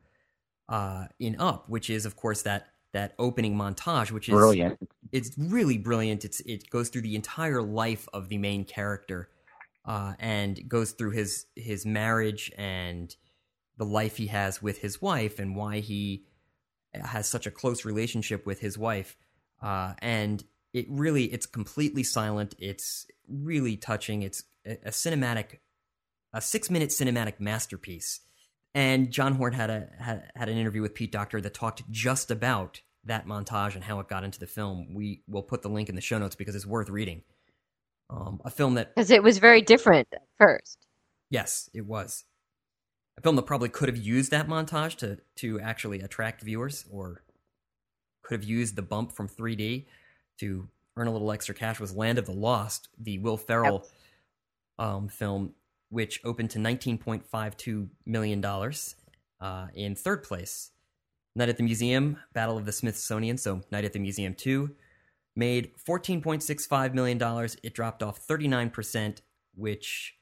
uh, in Up, which is, of course, that that opening montage, which is Brilliant. It's really brilliant. It's it goes through the entire life of the main character, uh, and goes through his his marriage and the life he has with his wife and why he has such a close relationship with his wife. Uh, and it really, it's completely silent. It's really touching. It's a, a cinematic, a six minute cinematic masterpiece. And John Horn had a had, had an interview with Pete Docter that talked just about that montage and how it got into the film. We will put the link in the show notes because it's worth reading. Um, a film that, Because it was very different at first. yes, it was. A film that probably could have used that montage to to actually attract viewers, or could have used the bump from three D to earn a little extra cash, was Land of the Lost, the Will Ferrell um, film, which opened to nineteen point five two million dollars uh, in third place. Night at the Museum, Battle of the Smithsonian, so Night at the Museum two, made fourteen point six five million dollars. It dropped off thirty-nine percent, which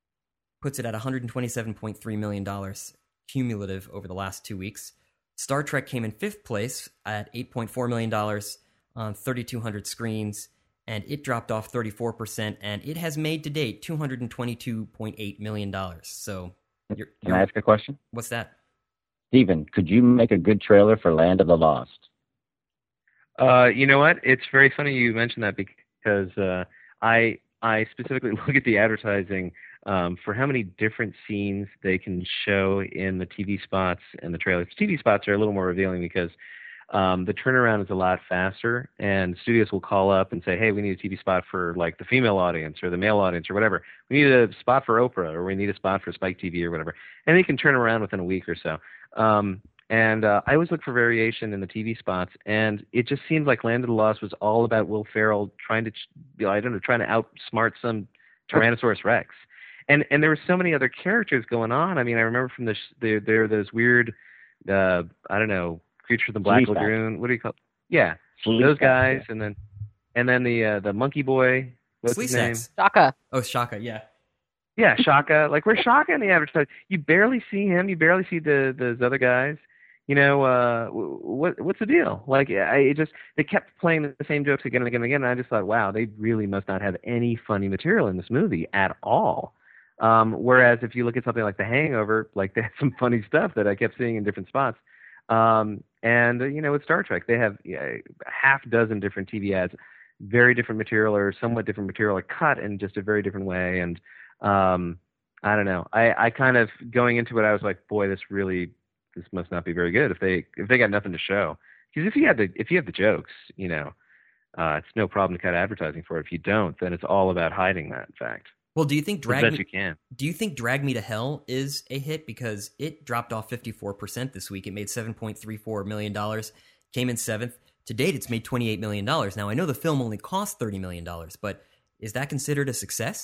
puts it at one hundred twenty-seven point three million dollars cumulative over the last two weeks. Star Trek came in fifth place at eight point four million dollars on thirty-two hundred screens, and it dropped off thirty-four percent, and it has made to date two hundred twenty-two point eight million dollars. So, you're, Can you're, I ask a question? what's that? Steven, could you make a good trailer for Land of the Lost? Uh, you know what? It's very funny you mentioned that because uh, I I specifically look at the advertising um, for how many different scenes they can show in the T V spots and the trailers. T V spots are a little more revealing because um, the turnaround is a lot faster, and studios will call up and say, "Hey, we need a T V spot for like the female audience or the male audience or whatever. We need a spot for Oprah, or we need a spot for Spike T V or whatever," and they can turn around within a week or so. Um, And uh, I always look for variation in the T V spots, and it just seemed like Land of the Lost was all about Will Ferrell trying to, you know, I don't know, trying to outsmart some Tyrannosaurus Rex. And and there were so many other characters going on. I mean, I remember from the sh- there there are those weird, uh, I don't know, Creature from the Black Lagoon. What do you call? Yeah, Sleep those Back, guys, yeah. and then and then the uh, the monkey boy. What's Sleaze his name? Sex. Shaka. Oh, Shaka, yeah. Yeah, Shaka. Like, where's Shaka in the advertising? You barely see him. You barely see the those other guys. You know, uh, what what's the deal? Like, I it just they kept playing the same jokes again and again and again. And I just thought, wow, they really must not have any funny material in this movie at all. Um, whereas if you look at something like The Hangover, like they had some funny stuff that I kept seeing in different spots. Um, and uh, you know, with Star Trek, they have yeah, a half dozen different T V ads, very different material or somewhat different material, or cut in just a very different way. And um, I don't know. I, I kind of going into it, I was like, boy, this really, this must not be very good if they if they got nothing to show. Because if you have the if you have the jokes, you know, uh, it's no problem to cut advertising for it. If you don't, then it's all about hiding that fact. Well, do you think As Drag best Me, you can. do you think Drag Me to Hell is a hit? Because it dropped off fifty-four percent this week. It made seven point three four million dollars, came in seventh. To date, it's made twenty-eight million dollars. Now, I know the film only cost thirty million dollars, but is that considered a success?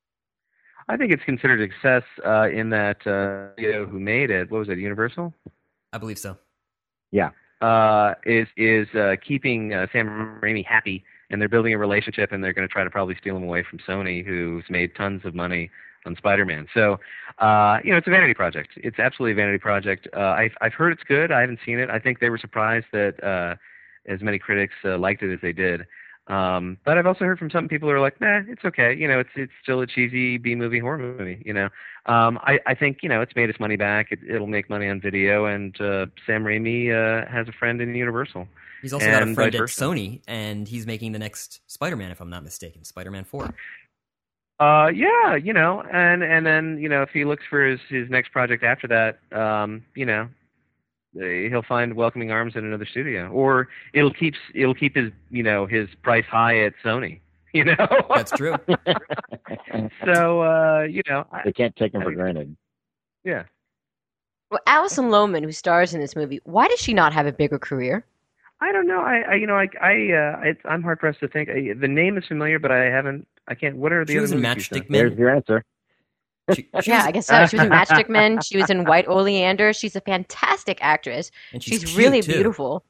I think it's considered a success uh, in that uh, you know, who made it, what was it, Universal? I believe so. Yeah. Uh, is is uh, keeping uh, Sam Raimi happy, and they're building a relationship, and they're going to try to probably steal him away from Sony, who's made tons of money on Spider-Man. So, uh, you know, it's a vanity project. It's absolutely a vanity project. Uh, I've I've heard it's good. I haven't seen it. I think they were surprised that uh, as many critics uh, liked it as they did. Um, but I've also heard from some people who are like, nah, it's okay. You know, it's it's still a cheesy B-movie horror movie. You know, um, I I think you know it's made its money back. It, it'll make money on video, and uh, Sam Raimi uh, has a friend in Universal. He's also got a And friend vice at versa. Sony, and he's making the next Spider-Man, if I'm not mistaken, Spider-Man four. Uh, yeah, you know, and and then you know if he looks for his his next project after that, um, you know, eh, he'll find welcoming arms at another studio, or it'll keep it'll keep his you know his price high at Sony. You know, That's true. so uh, you know, I, They can't take him for granted. yeah. Well, Alison Lohman, who stars in this movie, why does she not have a bigger career? I don't know. I, I you know, I, I, uh, it's, I'm hard pressed to think. I, the name is familiar, but I haven't. I can't. What are the She other was in movies she's Matchstick done? Men. There's your answer. She, she Yeah, was- I guess so. She was in Matchstick Men. She was in White Oleander. She's a fantastic actress. and she's, She's, cute, really too. beautiful.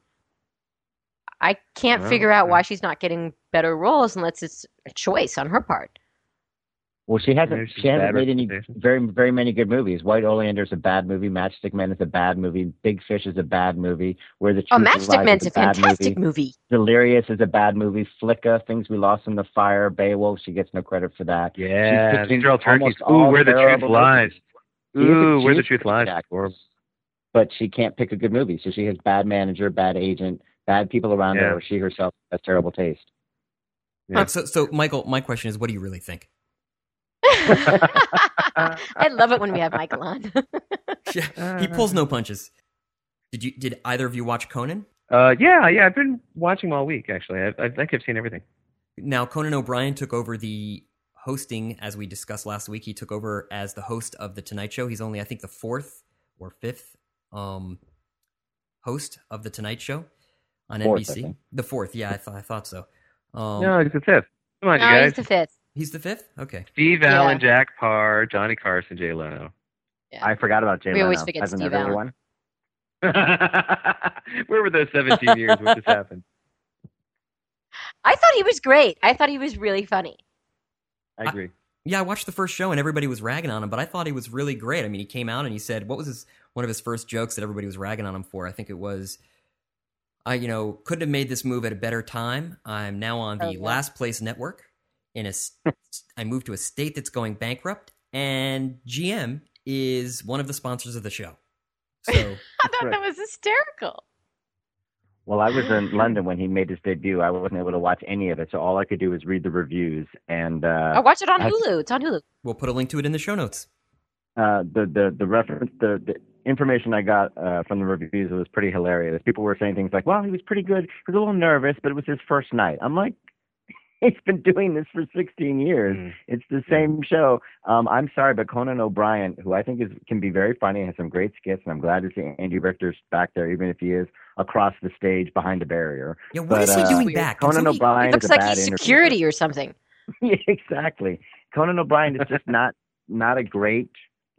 I can't Well, figure out okay. why she's not getting better roles unless it's a choice on her part. Well, she hasn't. There's She just hasn't bad made any representation. very, very many good movies. White Oleander is a bad movie. Matchstick Men is a bad movie. Big Fish is a bad movie. Where the Oh, Truth Matchstick Lies Men's is a a bad fantastic movie. movie. Delirious is a bad movie. Flicka, Things We Lost in the Fire, Beowulf. She gets no credit for that. Yeah, She's these are all turkeys. almost Ooh, all where the truth terrible lies. movies. She is a Ooh, where the genius truth lies. actress, Horrible. But she can't pick a good movie. So she has bad manager, bad agent, bad people around Yeah. her, or she herself has terrible taste. Yeah. So, so, Michael, my question is, what do you really think? I love it when we have Michael on. Yeah, he pulls no punches. Did you? Did either of you watch Conan? Uh, yeah, yeah. I've been watching all week. Actually, I, I think I've seen everything. Now, Conan O'Brien took over the hosting, as we discussed last week. He took over as the host of the Tonight Show. He's only, I think, the fourth or fifth um, host of the Tonight Show on Fourth, N B I C. think. The fourth, yeah, I thought I thought so. Um, no, it's the fifth. Come on, no, you he's guys. the fifth. he's the fifth. Okay. Steve Yeah. Allen, Jack Parr, Johnny Carson, Jay Leno. Yeah. I forgot about Jay We always Leno. forget Hasn't Steve everyone? Where were those seventeen years when this happened? I thought he was great. I thought he was really funny. I agree. Yeah, I watched the first show and everybody was ragging on him, but I thought he was really great. I mean, he came out and he said, what was his one of his first jokes that everybody was ragging on him for? I think it was, I you know couldn't have made this move at a better time. I'm now on the Oh, yeah. Last Place Network. In a, s- I moved to a state that's going bankrupt, and G M is one of the sponsors of the show. So I thought right. that was hysterical. Well, I was in London when he made his debut. I wasn't able to watch any of it, so all I could do was read the reviews. And uh, I watched it on I- Hulu. It's on Hulu. we'll put a link to it in the show notes. uh, the the the reference, the, the information I got uh, from the reviews was pretty hilarious. People were saying things like, "Well, he was pretty good. He was a little nervous, but it was his first night." I'm like, he's been doing this for sixteen years. Mm. It's the same show. Um, I'm sorry, but Conan O'Brien, who I think is can be very funny, has some great skits, and I'm glad to see Andy Richter's back there, even if he is across the stage behind a barrier. Yeah, what But, is he uh, doing back? Can Conan somebody- O'Brien It looks is a like bad he's interviewer. security or something. Yeah, exactly. Conan O'Brien is just not not a great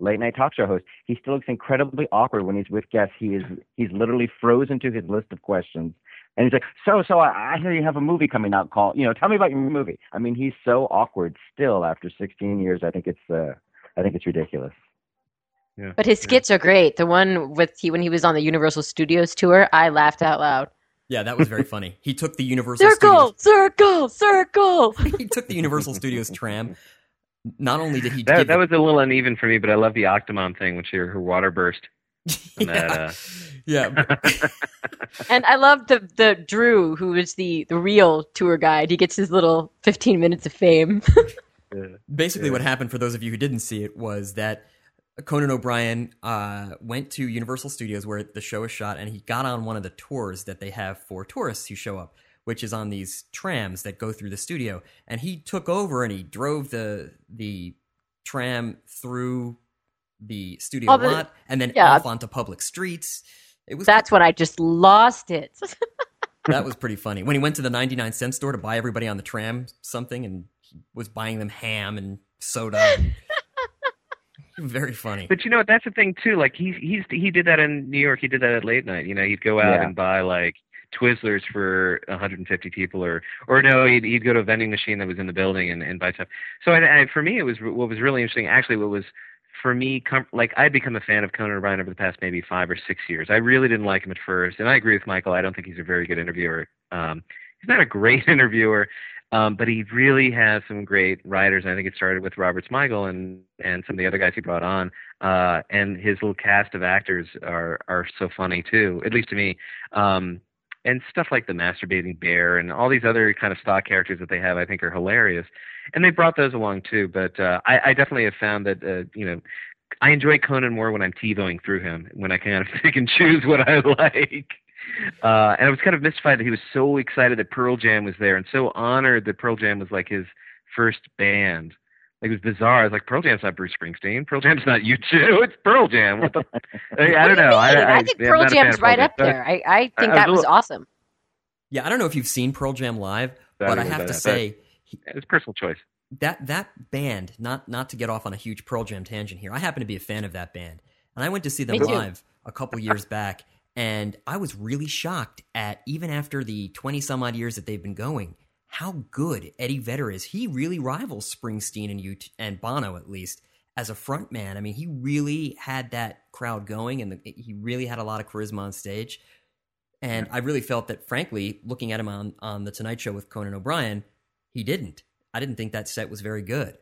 late night talk show host. He still looks incredibly awkward when he's with guests. He is he's literally frozen to his list of questions. And he's like, so, so I, I hear you have a movie coming out called, you know, tell me about your movie. I mean, he's so awkward still after sixteen years. I think it's, uh, I think it's ridiculous. Yeah. But his skits are great. The one with he when he was on the Universal Studios tour, I laughed out loud. Yeah, that was very funny. He took the Universal Circle, Studios. circle, circle. He took the Universal Studios tram. Not only did he That, give that the- was a little uneven for me, but I love the Octomom thing, which her, her water burst. And that, yeah, uh... yeah. And I love the the Drew, who is the the real tour guide. He gets his little fifteen minutes of fame. Basically, Yeah. what happened for those of you who didn't see it was that Conan O'Brien uh, went to Universal Studios where the show is shot, and he got on one of the tours that they have for tourists who show up, which is on these trams that go through the studio. And he took over and he drove the the tram through the studio Oh, the- lot and then yeah. off onto public streets. It was That's when I just lost it. that was pretty funny. When he went to the ninety-nine cent store to buy everybody on the tram something, and he was buying them ham and soda. Very funny. But you know, that's the thing too. Like he's he's he did that in New York. He did that at late night. You know, he'd go out Yeah. and buy like Twizzlers for one hundred fifty people, or or no, he'd he'd go to a vending machine that was in the building and, and buy stuff. So I, I, for me, it was what was really interesting. Actually, what was for me, com- like I'd become a fan of Conan O'Brien over the past maybe five or six years. I really didn't like him at first, and I agree with Michael. I don't think he's a very good interviewer. Um, he's not a great interviewer. Um, but he really has some great writers. I think it started with Robert Smigel and, and some of the other guys he brought on. Uh, and his little cast of actors are, are so funny too, at least to me. Um, and stuff like the masturbating bear and all these other kind of stock characters that they have, I think are hilarious. And they brought those along too. But uh, I, I definitely have found that, uh, you know, I enjoy Conan more when I'm TiVoing through him, when I kind of pick and choose what I like. Uh, and I was kind of mystified that he was so excited that Pearl Jam was there and so honored that Pearl Jam was like his first band. Like, it was bizarre. I was like, Pearl Jam's not Bruce Springsteen. Pearl Jam's not you two. It's Pearl Jam. What the? I, I don't know. I, I, I, I think I'm Pearl not a fan Jam's of Pearl right Jam. up there. I, I think I was that a was little- awesome. Yeah, I don't know if you've seen Pearl Jam live, That but I is- have to that- say he, It's personal choice. that that band, not not to get off on a huge Pearl Jam tangent here, I happen to be a fan of that band, and I went to see them Me too. live a couple years back, and I was really shocked at, even after the twenty some odd years that they've been going, how good Eddie Vedder is. He really rivals Springsteen and U and Bono, at least as a front man. I mean, he really had that crowd going, and the, he really had a lot of charisma on stage. And I really felt that, frankly, looking at him on, on The Tonight Show with Conan O'Brien, he didn't. I didn't think that set was very good.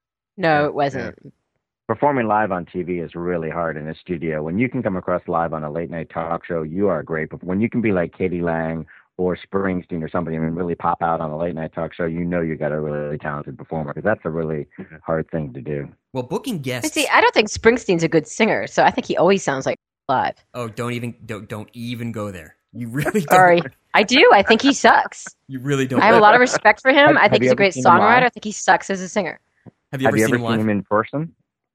No, Yeah, it wasn't. Performing live on T V is really hard in a studio. When you can come across live on a late night talk show, you are great. But when you can be like Katie Lang or Springsteen or somebody and really pop out on a late night talk show, you know you got a really talented performer, because that's a really hard thing to do. Well, booking But guests. see, I don't think Springsteen's a good singer, so I think he always sounds like live. oh, don't even don't don't even go there. You really don't. Sorry. I do. I think he sucks. You really don't. I have a lot of respect for him. Have- I have think you he's a ever great seen him live? songwriter. I think he sucks as a singer. Have you ever Have you seen ever him seen live? him in person?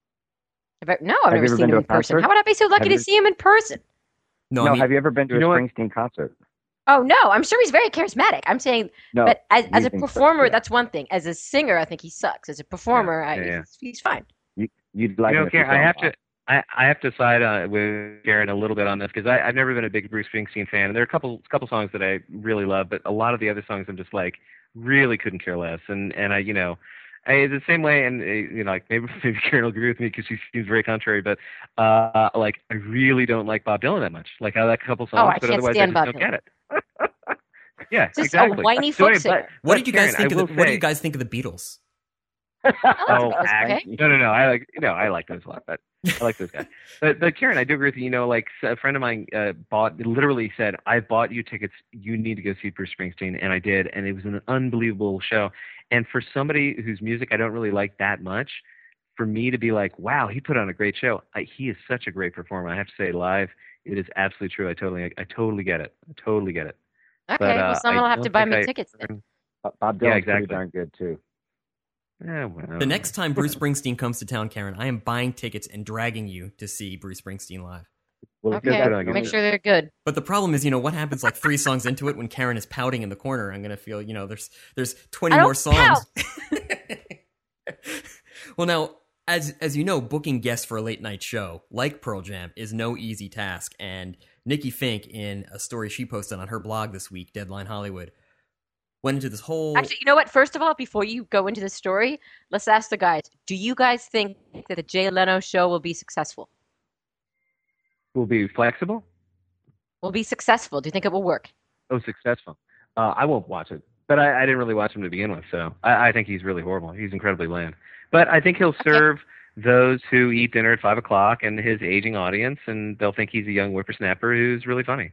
If I- no, I've Have you never ever seen been to him a in person. concert? How would I be so lucky Have to you- see him in person? No, No, I mean, have you ever been to You a know what? Springsteen concert? Oh no, I'm sure he's very charismatic. I'm saying, No, but as, as you a think so, performer, yeah. that's one thing. As a singer, I think he sucks. As a performer, I, yeah, yeah. He's, he's fine. You, you'd like you know, him if you Karen, saw I him have live. to. I, I have to side uh, with Karen a little bit on this, because I've never been a big Bruce Springsteen fan. And there are a couple couple songs that I really love, but a lot of the other songs I'm just like really couldn't care less. And and I you know, I the same way. And uh, you know, like maybe maybe Karen will agree with me because she seems very contrary. But uh, like I really don't like Bob Dylan that much. Like I like a couple songs, Oh, I but can't otherwise stand I Bob just don't get it. Yeah, Just exactly. a whiny So folk anyway, singer. but- what but did you guys Karen, think I of the, will What do say- you guys think of the Beatles? I like Oh, the Beatles, act- okay? no, no, no. I like, no, I like those a lot, but I like those guys. But, but Karen, I do agree with you. You know, like a friend of mine uh, bought, literally said, "I bought you tickets. You need to go see Bruce Springsteen," and I did, and it was an unbelievable show. And for somebody whose music I don't really like that much, for me to be like, "Wow, he put on a great show." I, he is such a great performer. I have to say, live, it is absolutely true. I totally, I totally get it. I totally get it. Okay, But, uh, well, someone I will have to don't buy think me I- tickets then. Bob Dylan's Yeah, pretty exactly. darn good too. Yeah, well, The next time Bruce Springsteen comes to town, Karen, I am buying tickets and dragging you to see Bruce Springsteen live. Well, Okay, good, good, good. make sure they're good. But the problem is, you know, what happens like three songs into it when Karen is pouting in the corner? I'm gonna feel, you know, there's there's twenty I don't more songs. Well, now as as you know, booking guests for a late night show like Pearl Jam is no easy task. And Nikki Fink, in a story she posted on her blog this week, Deadline Hollywood, went into this whole. Actually, you know what? First of all, before you go into the story, let's ask the guys: do you guys think that the Jay Leno show will be successful? Will be flexible. Will be successful. Do you think it will work? Oh, successful. Uh, I won't watch it, but I, I didn't really watch him to begin with, so I, I think he's really horrible. He's incredibly bland. But I think he'll serve okay. those who eat dinner at five o'clock and his aging audience, and they'll think he's a young whippersnapper who's really funny.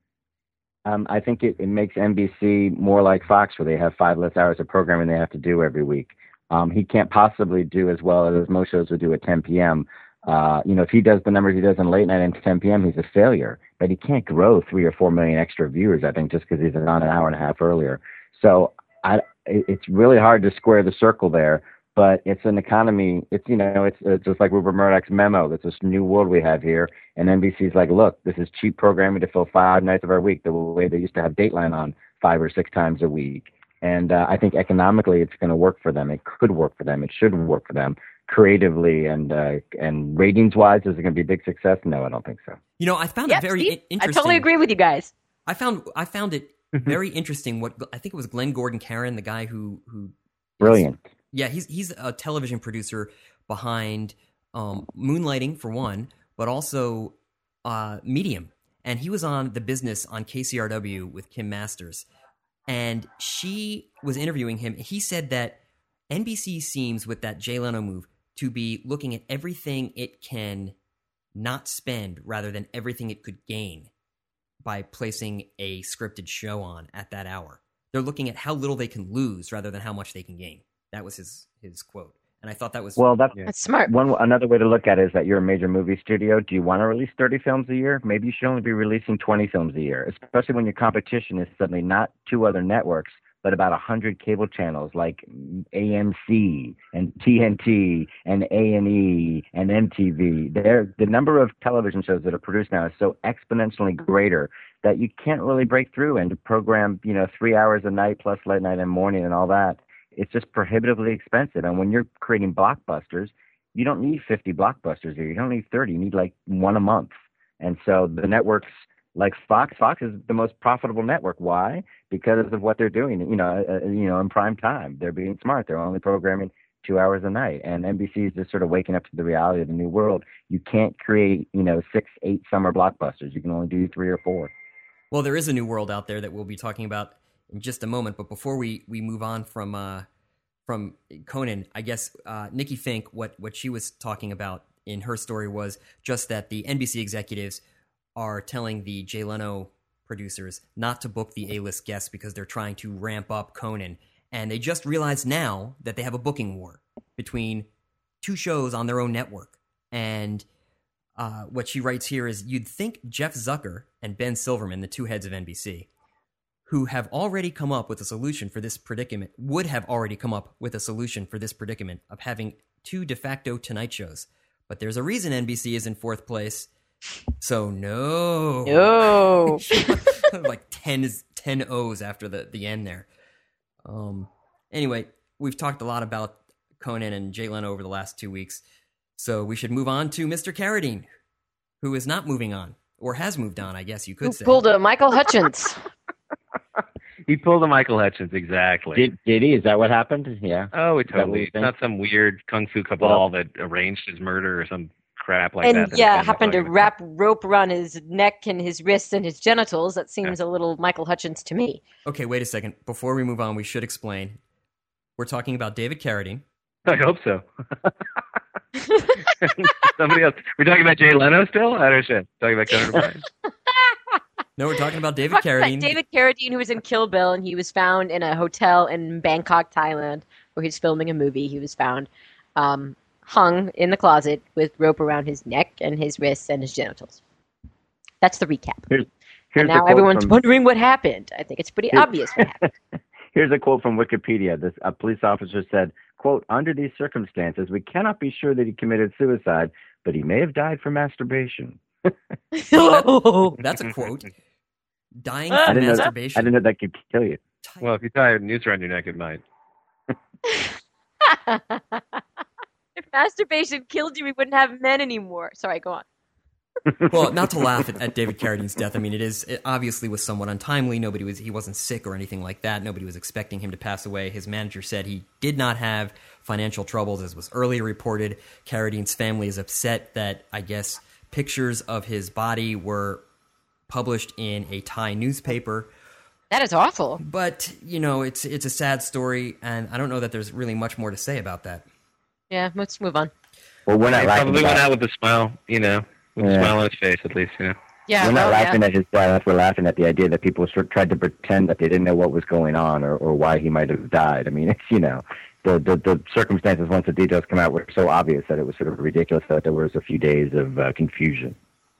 Um, I think it, it makes N B C more like Fox, where they have five less hours of programming they have to do every week. Um, he can't possibly do as well as most shows would do at ten p.m. Uh, you know, if he does the numbers he does in late night and ten p.m., he's a failure. But he can't grow three or four million extra viewers, I think, just because he's on an hour and a half earlier. So I, it's really hard to square the circle there. But it's an economy. It's, you know, it's, it's just like Rupert Murdoch's memo. That's this new world we have here. And N B C's like, look, this is cheap programming to fill five nights of our week, the way they used to have Dateline on five or six times a week. And uh, I think economically it's going to work for them. It could work for them. It should work for them. Creatively and uh, and ratings wise, is it going to be a big success? No, I don't think so. You know, I found yep, it very Steve, interesting. I totally agree with you guys. I found I found it very interesting. What I think it was Glenn Gordon Caron, the guy who who brilliant. Is, yeah, he's he's a television producer behind um, Moonlighting for one, but also uh, Medium, and he was on The Business on K C R W with Kim Masters, and she was interviewing him. He said that N B C seems, with that Jay Leno move, to be looking at everything it can not spend rather than everything it could gain by placing a scripted show on at that hour. They're looking at how little they can lose rather than how much they can gain. That was his his quote, and I thought that was well. That's, yeah. that's smart. One another way to look at it is that you're a major movie studio. Do you want to release thirty films a year? Maybe you should only be releasing twenty films a year, especially when your competition is suddenly not two other networks, but about one hundred cable channels like A M C and T N T and A and E and M T V. They're, the number of television shows that are produced now is so exponentially greater that you can't really break through and program, you know, three hours a night plus late night and morning and all that. It's just prohibitively expensive. And when you're creating blockbusters, you don't need fifty blockbusters here. You don't need thirty. You need like one a month. And so the networks like Fox, Fox is the most profitable network. Why? Because of what they're doing, you know, uh, you know, in prime time. They're being smart. They're only programming two hours a night. And N B C is just sort of waking up to the reality of the new world. You can't create, you know, six, eight summer blockbusters. You can only do three or four. Well, there is a new world out there that we'll be talking about in just a moment. But before we, we move on from uh, from Conan, I guess uh, Nikki Fink, what, what she was talking about in her story was just that the N B C executives are telling the Jay Leno producers not to book the A-list guests because they're trying to ramp up Conan. And they just realized now that they have a booking war between two shows on their own network. And uh, what she writes here is, you'd think Jeff Zucker and Ben Silverman, the two heads of N B C, who have already come up with a solution for this predicament, would have already come up with a solution for this predicament of having two de facto Tonight shows. But there's a reason N B C is in fourth place. So no. No. Like ten, ten O's after the, the end there. Um. Anyway, we've talked a lot about Conan and Jay Leno over the last two weeks. So we should move on to Mister Carradine, who is not moving on, or has moved on, I guess you could Who say. pulled a Michael Hutchins. He pulled a Michael Hutchins, exactly. Did, did he? Is that what happened? Yeah. Oh, it Is that what totally. you It's think? not some weird kung fu cabal that arranged his murder or some crap like and that. that yeah, his happened to family- wrap rope around his neck and his wrists and his genitals. That seems a little Michael Hutchins to me. Okay, wait a second. Before we move on, we should explain. We're talking about David Carradine. I hope so. Somebody else. We're talking about Jay Leno still? I don't know. Talking about Conan O'Brien. No, we're talking about David Talking about Carradine. David Carradine, who was in Kill Bill, and he was found in a hotel in Bangkok, Thailand, where he's filming a movie. He was found um, hung in the closet with rope around his neck and his wrists and his genitals. That's the recap. Here's, here's And a now quote everyone's from- wondering what happened. I think it's pretty Here- obvious what happened. Here's a quote from Wikipedia. This a police officer said, quote, under these circumstances, we cannot be sure that he committed suicide, but he may have died from masturbation. Oh, That's a quote. Dying I from didn't know that- masturbation. I didn't know that could kill you. Well, if you tie a noose around your neck, it might. Masturbation killed you. We wouldn't have men anymore. Sorry, go on. Well, not to laugh at, at David Carradine's death. I mean, it is it obviously was somewhat untimely. Nobody was he wasn't sick or anything like that. Nobody was expecting him to pass away. His manager said he did not have financial troubles, as was earlier reported. Carradine's family is upset that I guess pictures of his body were published in a Thai newspaper. That is awful. But you know, it's it's a sad story, and I don't know that there's really much more to say about that. Yeah, let's move on. Well, we're not He laughing probably about went out with a smile, you know, with Yeah. a smile on his face, at least, you know. Yeah, We're not well, laughing yeah. at his death. We're laughing at the idea that people sort of tried to pretend that they didn't know what was going on or, or why he might have died. I mean, it's, you know, the, the, the circumstances, once the details come out, were so obvious that it was sort of ridiculous that there was a few days of uh, confusion.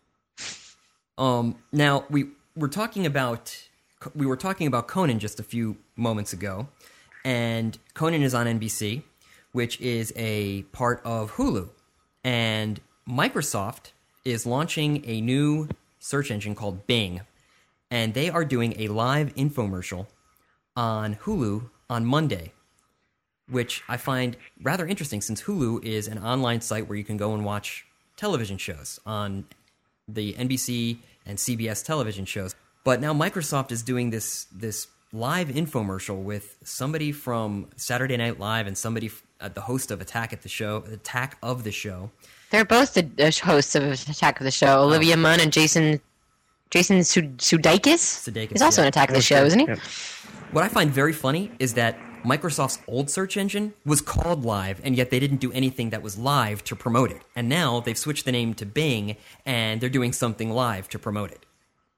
Um, now we were talking about we were talking about Conan just a few moments ago, and Conan is on N B C, which is a part of Hulu, and Microsoft is launching a new search engine called Bing, and they are doing a live infomercial on Hulu on Monday, which I find rather interesting since Hulu is an online site where you can go and watch television shows on the N B C and C B S television shows. But now Microsoft is doing this this live infomercial with somebody from Saturday Night Live and somebody uh, the host of Attack at the Show, Attack of the Show. They're both the uh, hosts of Attack of the Show. Olivia Munn and Jason Jason Sud- Sudeikis. Sudeikis, He's also yeah. in Attack of the Show, isn't he? Yeah. What I find very funny is that Microsoft's old search engine was called Live, and yet they didn't do anything that was live to promote it. And now they've switched the name to Bing, and they're doing something live to promote it.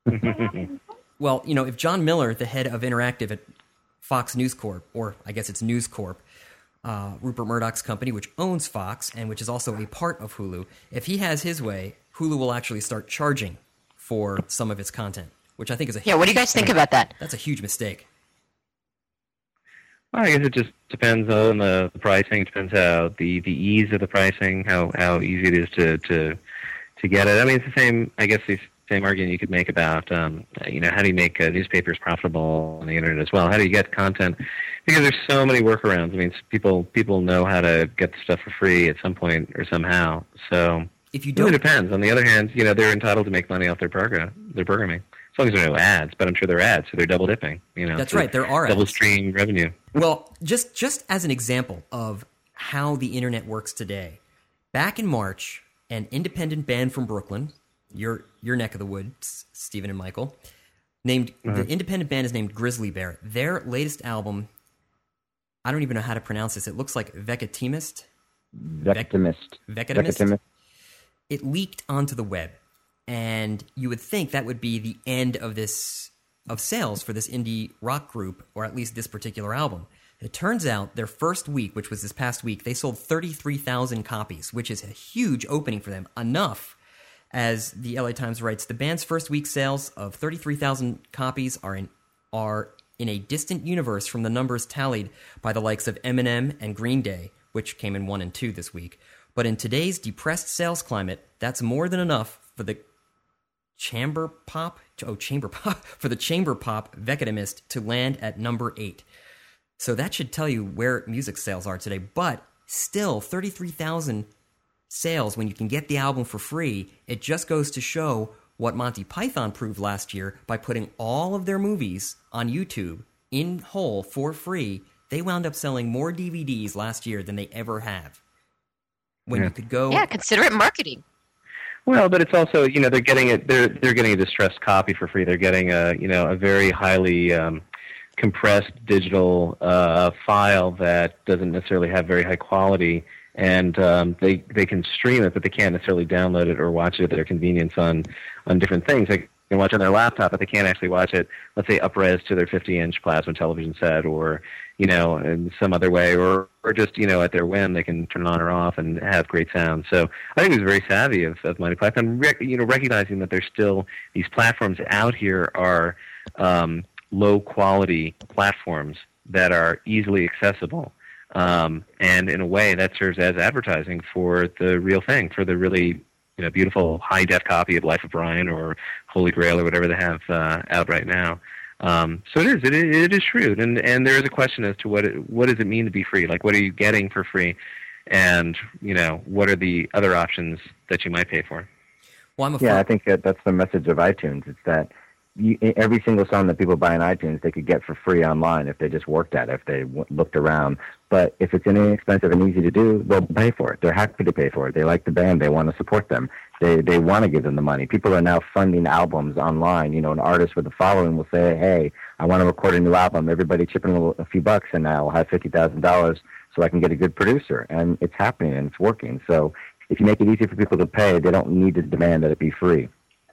Well, you know, if John Miller, the head of Interactive at Fox News Corp, or I guess it's News Corp, uh, Rupert Murdoch's company, which owns Fox and which is also a part of Hulu, if he has his way, Hulu will actually start charging for some of its content, which I think is a Yeah, what do you guys think about that? that's a huge mistake. Well, I guess it just depends on the, the pricing. It depends how the, the ease of the pricing, how, how easy it is to, to to get it. I mean, it's the same. I guess the same argument you could make about um, you know, how do you make uh, newspapers profitable on the internet as well? How do you get content? Because there's so many workarounds. I mean, people people know how to get the stuff for free at some point or somehow. So If you it really don't, depends. On the other hand, you know, they're entitled to make money off their program, their programming. As long as there are no ads, but I'm sure there are ads, so they're double dipping. You know, that's so right, there are double ads. stream revenue. Well, just just as an example of how the internet works today, back in March, an independent band from Brooklyn, your your neck of the woods, Stephen and Michael, named the independent band is named Grizzly Bear. Their latest album, I don't even know how to pronounce this. It looks like Vegetimist. Vectimist. Vegetimist. Vegetimist. It leaked onto the web, and you would think that would be the end of this of sales for this indie rock group, or at least this particular album. It turns out their first week, which was this past week, they sold thirty-three thousand copies, which is a huge opening for them. Enough, as the L A Times writes, the band's first week sales of thirty-three thousand copies are in are in a distant universe from the numbers tallied by the likes of Eminem and Green Day, which came in one and two this week. But in today's depressed sales climate, that's more than enough for the chamber pop, oh, chamber pop, for the chamber pop Vegetimist to land at number eight. So that should tell you where music sales are today. But still, thirty-three thousand sales when you can get the album for free, it just goes to show what Monty Python proved last year by putting all of their movies on YouTube in whole for free. They wound up selling more D V Ds last year than they ever have. When Yeah. you could go... Yeah, consider it marketing. Well, but it's also, you know, they're getting it. They're they're getting a distressed copy for free. They're getting a, you know, a very highly um, compressed digital uh, file that doesn't necessarily have very high quality, and um, they they can stream it, but they can't necessarily download it or watch it at their convenience on on different things. They can watch it on their laptop, but they can't actually watch it, let's say, up-res to their fifty-inch plasma television set, or, you know, in some other way, or or just, you know, at their whim, they can turn it on or off and have great sound. So I think it was very savvy of, of Monty Python, rec- you know, recognizing that there's still these platforms out here are um, low-quality platforms that are easily accessible. Um, and in a way, that serves as advertising for the real thing, for the really, you know, beautiful high-def copy of Life of Brian or Holy Grail or whatever they have uh, out right now. Um, so it is, it, it is shrewd, and, and there is a question as to what it, what does it mean to be free? Like, what are you getting for free? and you know, what are the other options that you might pay for? Well, I'm a Yeah, fir- I think that that's the message of iTunes. It's that you, every single song that people buy on iTunes, they could get for free online if they just worked at it, if they w- looked around. But if it's inexpensive and easy to do, they'll pay for it. They're happy to pay for it. They like the band. They want to support them. They they want to give them the money. People are now funding albums online. You know, an artist with a following will say, hey, I want to record a new album. Everybody chip in a, little, a few bucks, and I'll have fifty thousand dollars so I can get a good producer. And it's happening, and it's working. So if you make it easy for people to pay, they don't need to demand that it be free.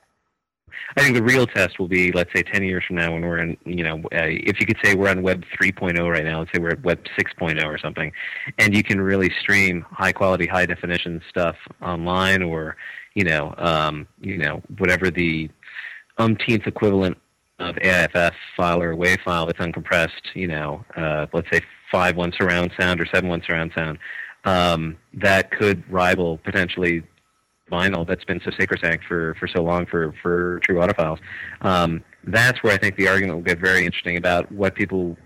I think the real test will be, let's say, ten years from now when we're in, you know, uh, if you could say we're on Web three point oh right now, let's say we're at Web six point oh or something, and you can really stream high-quality, high-definition stuff online, or, you know, um, you know, whatever the umpteenth equivalent of A I F F file or WAV file that's uncompressed, you know, uh, let's say five one surround sound or seven one surround sound, um, that could rival potentially vinyl that's been so sacrosanct for, for so long for, for true audiophiles. Um, that's where I think the argument will get very interesting about what people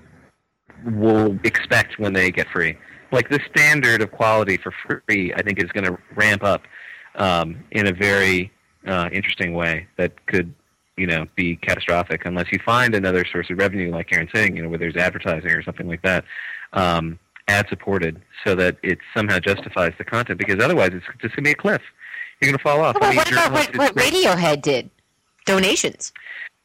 will expect when they get free. Like, the standard of quality for free, I think, is going to ramp up um, in a very uh, interesting way that could, you know, be catastrophic unless you find another source of revenue, like Karen's saying, you know, where there's advertising or something like that, um, ad-supported, so that it somehow justifies the content, because otherwise it's just going to be a cliff. You're going to fall off. Well, I mean, what about what, what Radiohead did? Donations.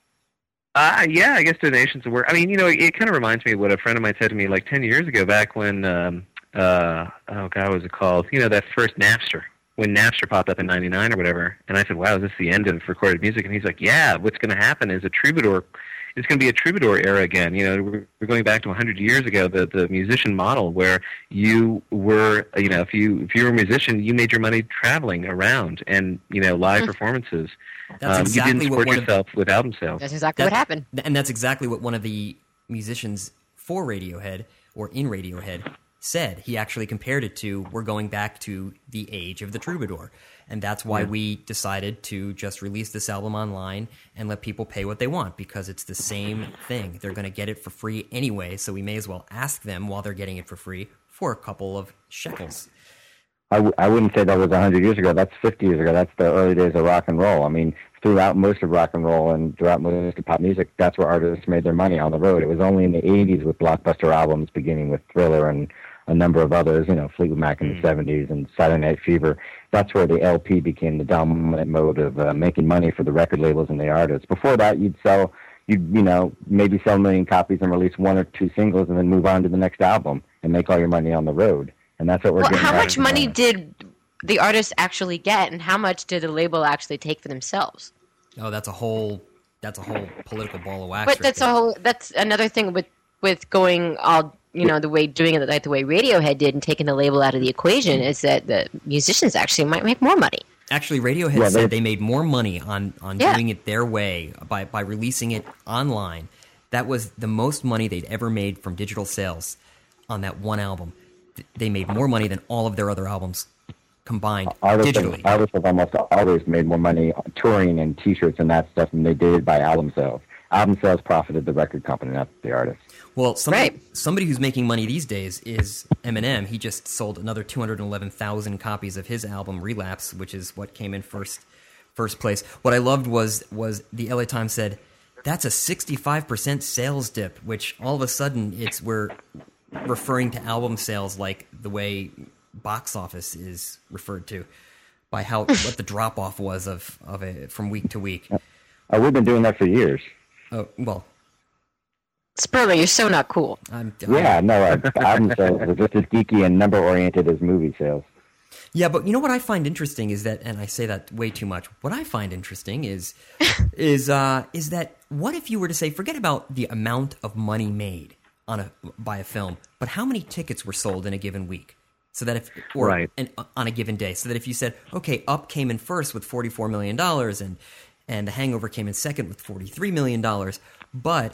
Uh, yeah, I guess donations will work. I mean, you know, it, it kind of reminds me of what a friend of mine said to me like ten years ago, back when, um, uh, oh, God, what was it called? You know, that first Napster, when Napster popped up in ninety-nine or whatever. And I said, wow, is this the end of recorded music? And he's like, yeah, what's going to happen is a troubadour, it's going to be a troubadour era again. You know, we're, we're going back to one hundred years ago, the, the musician model, where you were, you know, if you if you were a musician, you made your money traveling around and, you know, live performances. That's um, exactly you didn't what support one of- yourself with album sales. That's exactly That- what happened. And that's exactly what one of the musicians for Radiohead, or in Radiohead, said. He actually compared it to, we're going back to the age of the troubadour. And that's why Yeah. we decided to just release this album online and let people pay what they want, because it's the same thing. They're going to get it for free anyway, so we may as well ask them while they're getting it for free for a couple of shekels. I, w- I wouldn't say that was one hundred years ago. That's fifty years ago. That's the early days of rock and roll. I mean, throughout most of rock and roll and throughout most of pop music, that's where artists made their money, on the road. It was only in the eighties with blockbuster albums, beginning with Thriller and a number of others, you know, Fleetwood Mac in the seventies and Saturday Night Fever. That's where the L P became the dominant mode of uh, making money for the record labels and the artists. Before that, you'd sell, you'd, you know, maybe sell a million copies and release one or two singles and then move on to the next album and make all your money on the road. And that's what we're Well, getting how back much to money now. did the artist actually get, and how much did the label actually take for themselves? Oh, that's a whole that's a whole political ball of wax. But right that's there. a whole. That's another thing with with going all, you know, the way doing it like the way Radiohead did and taking the label out of the equation, is that the musicians actually might make more money. Actually, Radiohead Yeah, said they- they made more money on, on Yeah. doing it their way by, by releasing it online. That was the most money they'd ever made from digital sales on that one album. Th- They made more money than all of their other albums combined Artists digitally. have, artists have almost always made more money touring and T-shirts and that stuff than they did by album sales. Album sales profited the record company, not the artist. Well, somebody, Right. somebody who's making money these days is Eminem. He just sold another two hundred eleven thousand copies of his album Relapse, which is what came in first first place. What I loved was was the L A Times said, that's a sixty-five percent sales dip, which all of a sudden it's we're referring to album sales like the way box office is referred to, by how what the drop off was of of it from week to week. Uh, we've been doing that for years. Oh, well, Sperma, you're so not cool. I'm Yeah, no, uh, album sales are just as geeky and number-oriented as movie sales. Yeah, but you know what I find interesting is that, and I say that way too much. What I find interesting is, is, uh, is that what if you were to say, forget about the amount of money made on a by a film, but how many tickets were sold in a given week? So that if, or Right. an, on a given day, so that if you said, okay, Up came in first with forty-four million dollars, and and The Hangover came in second with forty-three million dollars, but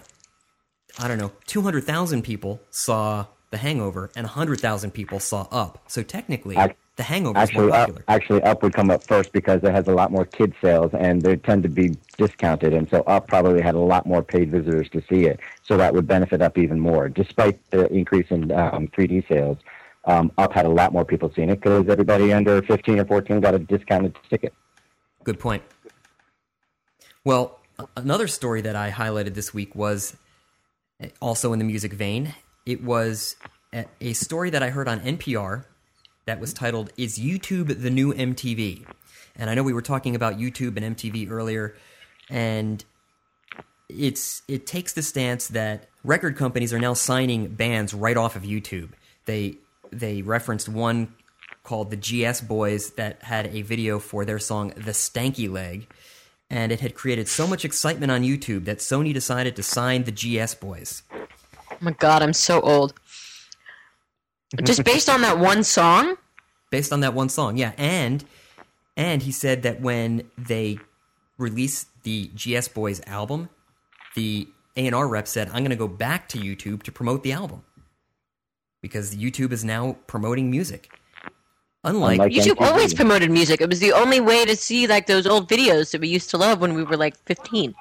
I don't know, two hundred thousand people saw The Hangover and one hundred thousand people saw Up. So technically, Ac- The Hangover is Actually, more up, popular. actually, Up would come up first because it has a lot more kid sales, and they tend to be discounted, and so Up probably had a lot more paid visitors to see it, so that would benefit Up even more, despite the increase in um, three D sales. um, Up had a lot more people seeing it because everybody under fifteen or fourteen got a discounted ticket. Good point. Well, another story that I highlighted this week was also in the music vein. It was a, a story that I heard on N P R that was titled, "Is YouTube the New M T V?" And I know we were talking about YouTube and M T V earlier, and it's it takes the stance that record companies are now signing bands right off of YouTube. They they referenced one called the G S Boys that had a video for their song The Stanky Leg, and it had created so much excitement on YouTube that Sony decided to sign the G S Boys. Oh my god, I'm so old. Just based on that one song? Based on that one song, yeah. And and he said that when they released the G S Boys album, the A and R rep said, "I'm going to go back to YouTube to promote the album." Because YouTube is now promoting music. Unlike, Unlike YouTube M T V. always promoted music. It was the only way to see like those old videos that we used to love when we were like fifteen.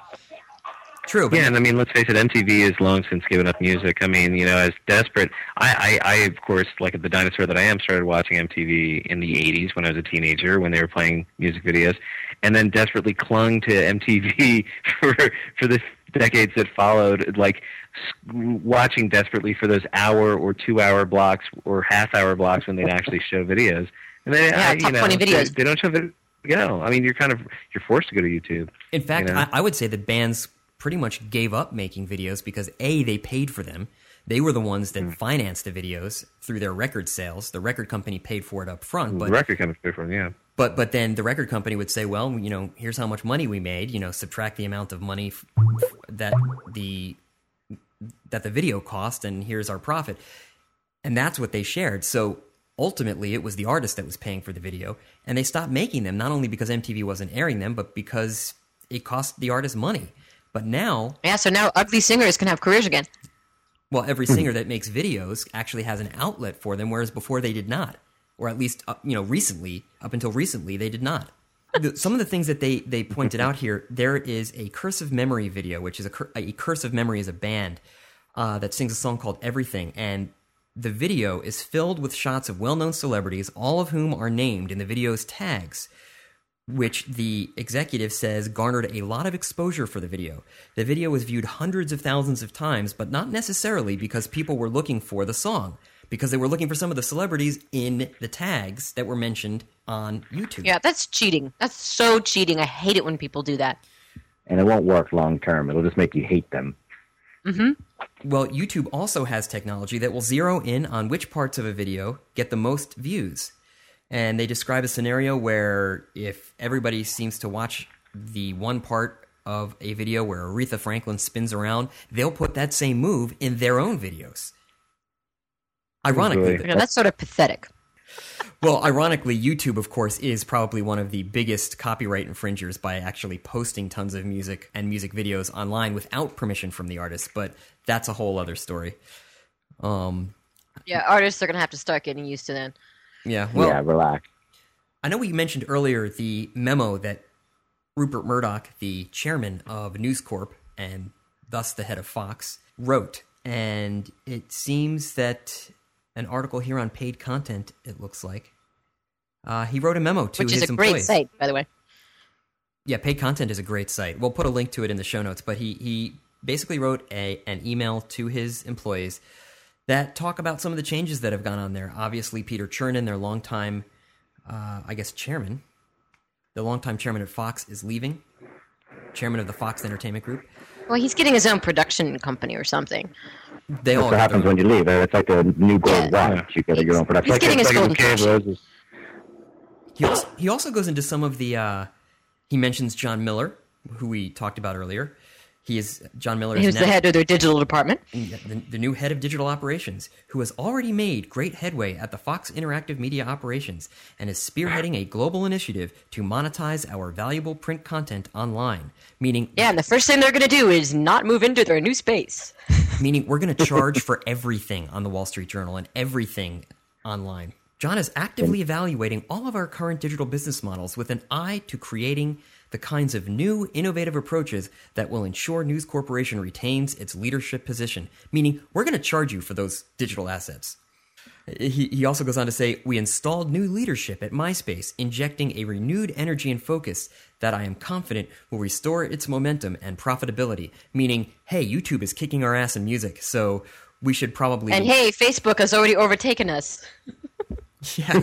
True, but Yeah, and I mean, let's face it, M T V has long since given up music. I mean, you know, as desperate, I, I, I of course, like the dinosaur that I am, started watching M T V in the eighties when I was a teenager, when they were playing music videos, and then desperately clung to M T V for for the decades that followed, like watching desperately for those hour or two-hour blocks or half-hour blocks when they'd actually show videos. And they, Yeah, I, top you know, twenty videos. They, they don't show video. I mean, you're kind of you're forced to go to YouTube. in fact, you know? I, I would say that bands pretty much gave up making videos because A, they paid for them. They were the ones that Mm. financed the videos through their record sales. The record company paid for it up front, but the record company's paid for them, yeah. But but then the record company would say, well, you know, here's how much money we made. You know, subtract the amount of money f- that the that the video cost, and here's our profit. And that's what they shared. So ultimately, it was the artist that was paying for the video, and they stopped making them not only because M T V wasn't airing them, but because it cost the artist money. But now, Yeah, so now ugly singers can have careers again. well, every singer that makes videos actually has an outlet for them, whereas before they did not. Or at least, uh, you know, recently, up until recently, they did not. The, some of the things that they, they pointed out here, there is a Curse of Memory video, which is a, cur- a Curse of Memory is a band uh, that sings a song called Everything. And the video is filled with shots of well-known celebrities, all of whom are named in the video's tags, which the executive says garnered a lot of exposure for the video. The video was viewed hundreds of thousands of times, but not necessarily because people were looking for the song, because they were looking for some of the celebrities in the tags that were mentioned on YouTube. Yeah, that's cheating. That's so cheating. I hate it when people do that. And it won't work long term. It'll just make you hate them. Mm-hmm. Well, YouTube also has technology that will zero in on which parts of a video get the most views. And they describe a scenario where if everybody seems to watch the one part of a video where Aretha Franklin spins around, they'll put that same move in their own videos. Ironically, Really? Yeah, that's sort of pathetic. well, ironically, YouTube, of course, is probably one of the biggest copyright infringers by actually posting tons of music and music videos online without permission from the artist. But that's a whole other story. Um, Yeah, artists are going to have to start getting used to that. yeah, well, yeah, relax. I know we mentioned earlier the memo that Rupert Murdoch, the chairman of News Corp and thus the head of Fox, wrote. And it seems that an article here on paid content, it looks like, uh, he wrote a memo to Which his is a employees. great site, by the way. Yeah, paid content is a great site. We'll put a link to it in the show notes. But he, he basically wrote a an email to his employees that talk about some of the changes that have gone on there. Obviously, Peter Chernin, their longtime, uh, I guess, chairman, the longtime chairman at Fox, is leaving. Chairman of the Fox Entertainment Group. Well, he's getting his own production company or something. They all That's what have happens their- when you leave. It's like the new gold Yeah. watch. You get your own production. He's getting his Like golden McCabe touch. was. He also, he also goes into some of the. Uh, he mentions John Miller, who we talked about earlier. He is John Miller. He is was the now- head of their digital department. the, the new head of digital operations, who has already made great headway at the Fox Interactive Media operations and is spearheading a global initiative to monetize our valuable print content online. Meaning, Yeah, and the first thing they're going to do is not move into their new space. meaning we're going to charge for everything on the Wall Street Journal and everything online. John is actively evaluating all of our current digital business models with an eye to creating the kinds of new, innovative approaches that will ensure News Corporation retains its leadership position. Meaning, we're going to charge you for those digital assets. He, he also goes on to say, we installed new leadership at MySpace, injecting a renewed energy and focus that I am confident will restore its momentum and profitability. Meaning, hey, YouTube is kicking our ass in music, so we should probably... And hey, Facebook has already overtaken us. Yeah.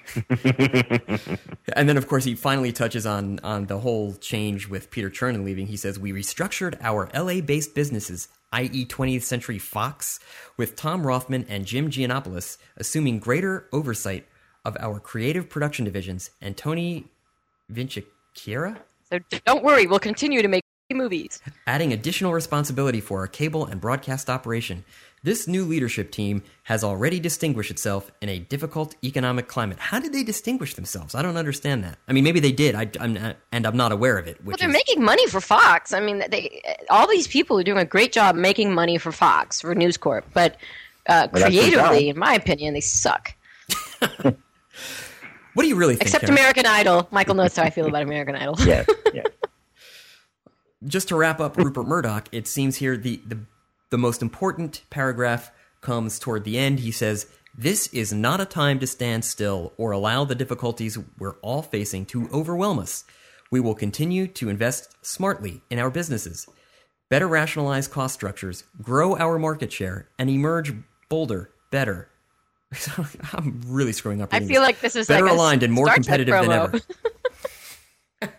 And then, of course, he finally touches on, on the whole change with Peter Chernin leaving. He says, we restructured our L A-based businesses, that is. twentieth Century Fox, with Tom Rothman and Jim Giannopoulos assuming greater oversight of our creative production divisions, and Tony Vinciquerra So don't worry, we'll continue to make movies. adding additional responsibility for our cable and broadcast operation. This new leadership team has already distinguished itself in a difficult economic climate. How did they distinguish themselves? I don't understand that. I mean, maybe they did, I, I'm not, and I'm not aware of it. Which Well, they're is, making money for Fox. I mean, they all these people are doing a great job making money for Fox, for News Corp. But uh, Well, that's their creatively, job. in my opinion, they suck. what do you really think? Except Karen? American Idol. Michael knows how I feel about American Idol. Yes, yes. Just to wrap up Rupert Murdoch, it seems here the, the the most important paragraph comes toward the end. He says, this is not a time to stand still or allow the difficulties we're all facing to overwhelm us. We will continue to invest smartly in our businesses, better rationalize cost structures, grow our market share, and emerge bolder, better. I'm really screwing up. I reading feel this. like this is better like a aligned and more Star Trek competitive than promo. ever.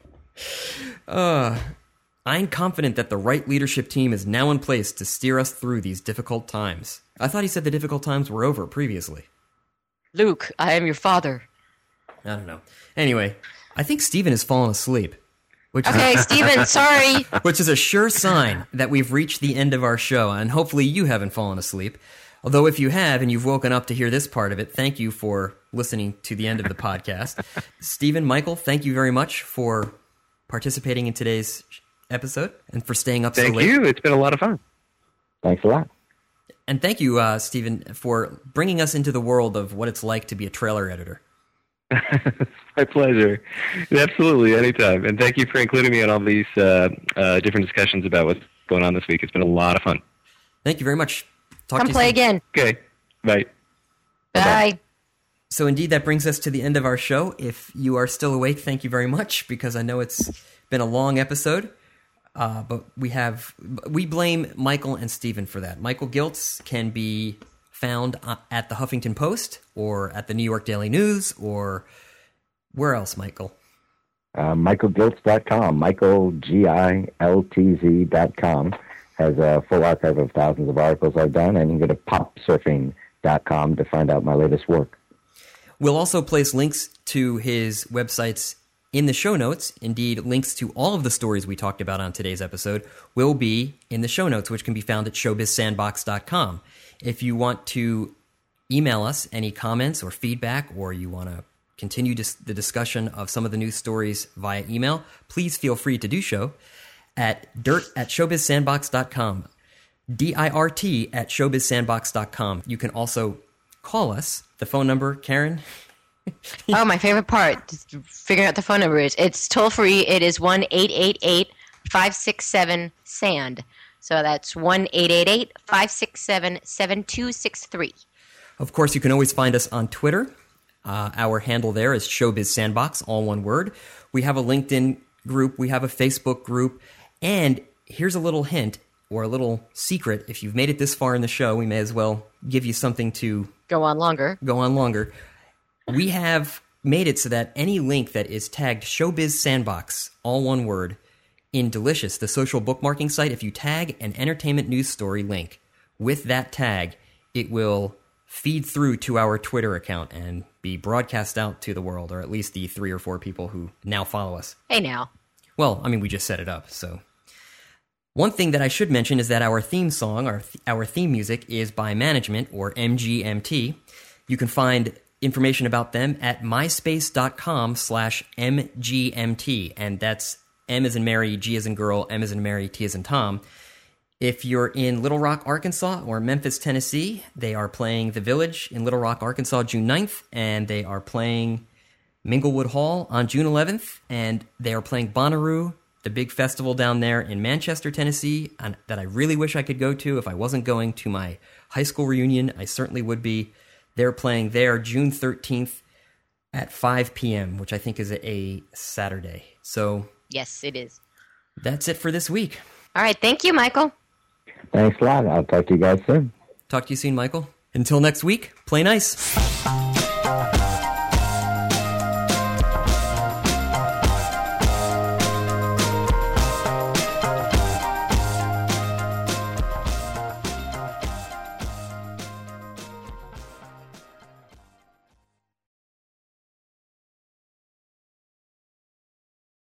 uh, I'm confident that the right leadership team is now in place to steer us through these difficult times. I thought he said the difficult times were over previously. Luke, I am your father. I don't know. Anyway, I think Steven has fallen asleep, which Okay, is, Steven, sorry. which is a sure sign that we've reached the end of our show, and hopefully you haven't fallen asleep. Although if you have and you've woken up to hear this part of it, thank you for listening to the end of the podcast. Steven, Michael, thank you very much for participating in today's episode and for staying up Thank so late. you. It's been a lot of fun. Thanks a lot. And thank you, uh, Stephen, for bringing us into the world of what it's like to be a trailer editor. My pleasure. Absolutely, anytime. And thank you for including me on all these uh, uh, different discussions about what's going on this week. It's been a lot of fun. Thank you very much. Talk Come to you play soon. again. Okay, bye. Bye. So indeed, that brings us to the end of our show. If you are still awake, thank you very much, because I know it's been a long episode. Uh, but we have we blame Michael and Stephen for that. Michael Giltz can be found at the Huffington Post or at the New York Daily News, or where else, Michael? Uh, Michael Giltz dot com, Michael G I L T Z dot com has a full archive of thousands of articles I've done, and you can go to pop surfing dot com to find out my latest work. We'll also place links to his websites in the show notes. Indeed, links to all of the stories we talked about on today's episode will be in the show notes, which can be found at showbiz sandbox dot com. If you want to email us any comments or feedback, or you want to continue dis- the discussion of some of the news stories via email, please feel free to do so at dirt at showbiz sandbox dot com. D I R T at showbiz sandbox dot com. You can also call us. The phone number, Karen? Oh, my favorite part, just figuring out the phone number is. It's toll free. It is one eight eight eight, five six seven, S A N D. So that's one eight eight eight, five six seven, seven two six three. Of course, you can always find us on Twitter. Uh, our handle there is Showbiz Sandbox, all one word. We have a LinkedIn group. We have a Facebook group. And here's a little hint, or a little secret. If you've made it this far in the show, we may as well give you something to Go on longer. go on longer. We have made it so that any link that is tagged Showbiz Sandbox, all one word, in Delicious, the social bookmarking site, if you tag an entertainment news story link with that tag, it will feed through to our Twitter account and be broadcast out to the world, or at least the three or four people who now follow us. Hey now. Well, I mean, we just set it up, so. One thing that I should mention is that our theme song, our, th- our theme music, is by Management, or M G M T. You can find information about them at myspace.com slash MGMT, and that's M as in Mary, G as in girl, M as in Mary, T as in Tom. If you're in Little Rock, Arkansas, or Memphis, Tennessee, they are playing The Village in Little Rock, Arkansas, June ninth, and they are playing Minglewood Hall on June eleventh, and they are playing Bonnaroo, the big festival down there in Manchester, Tennessee, and that I really wish I could go to. If I wasn't going to my high school reunion, I certainly would be. They're playing there June thirteenth at five p.m., which I think is a Saturday. So yes, it is. That's it for this week. All right. Thank you, Michael. Thanks a lot. I'll talk to you guys soon. Talk to you soon, Michael. Until next week, play nice.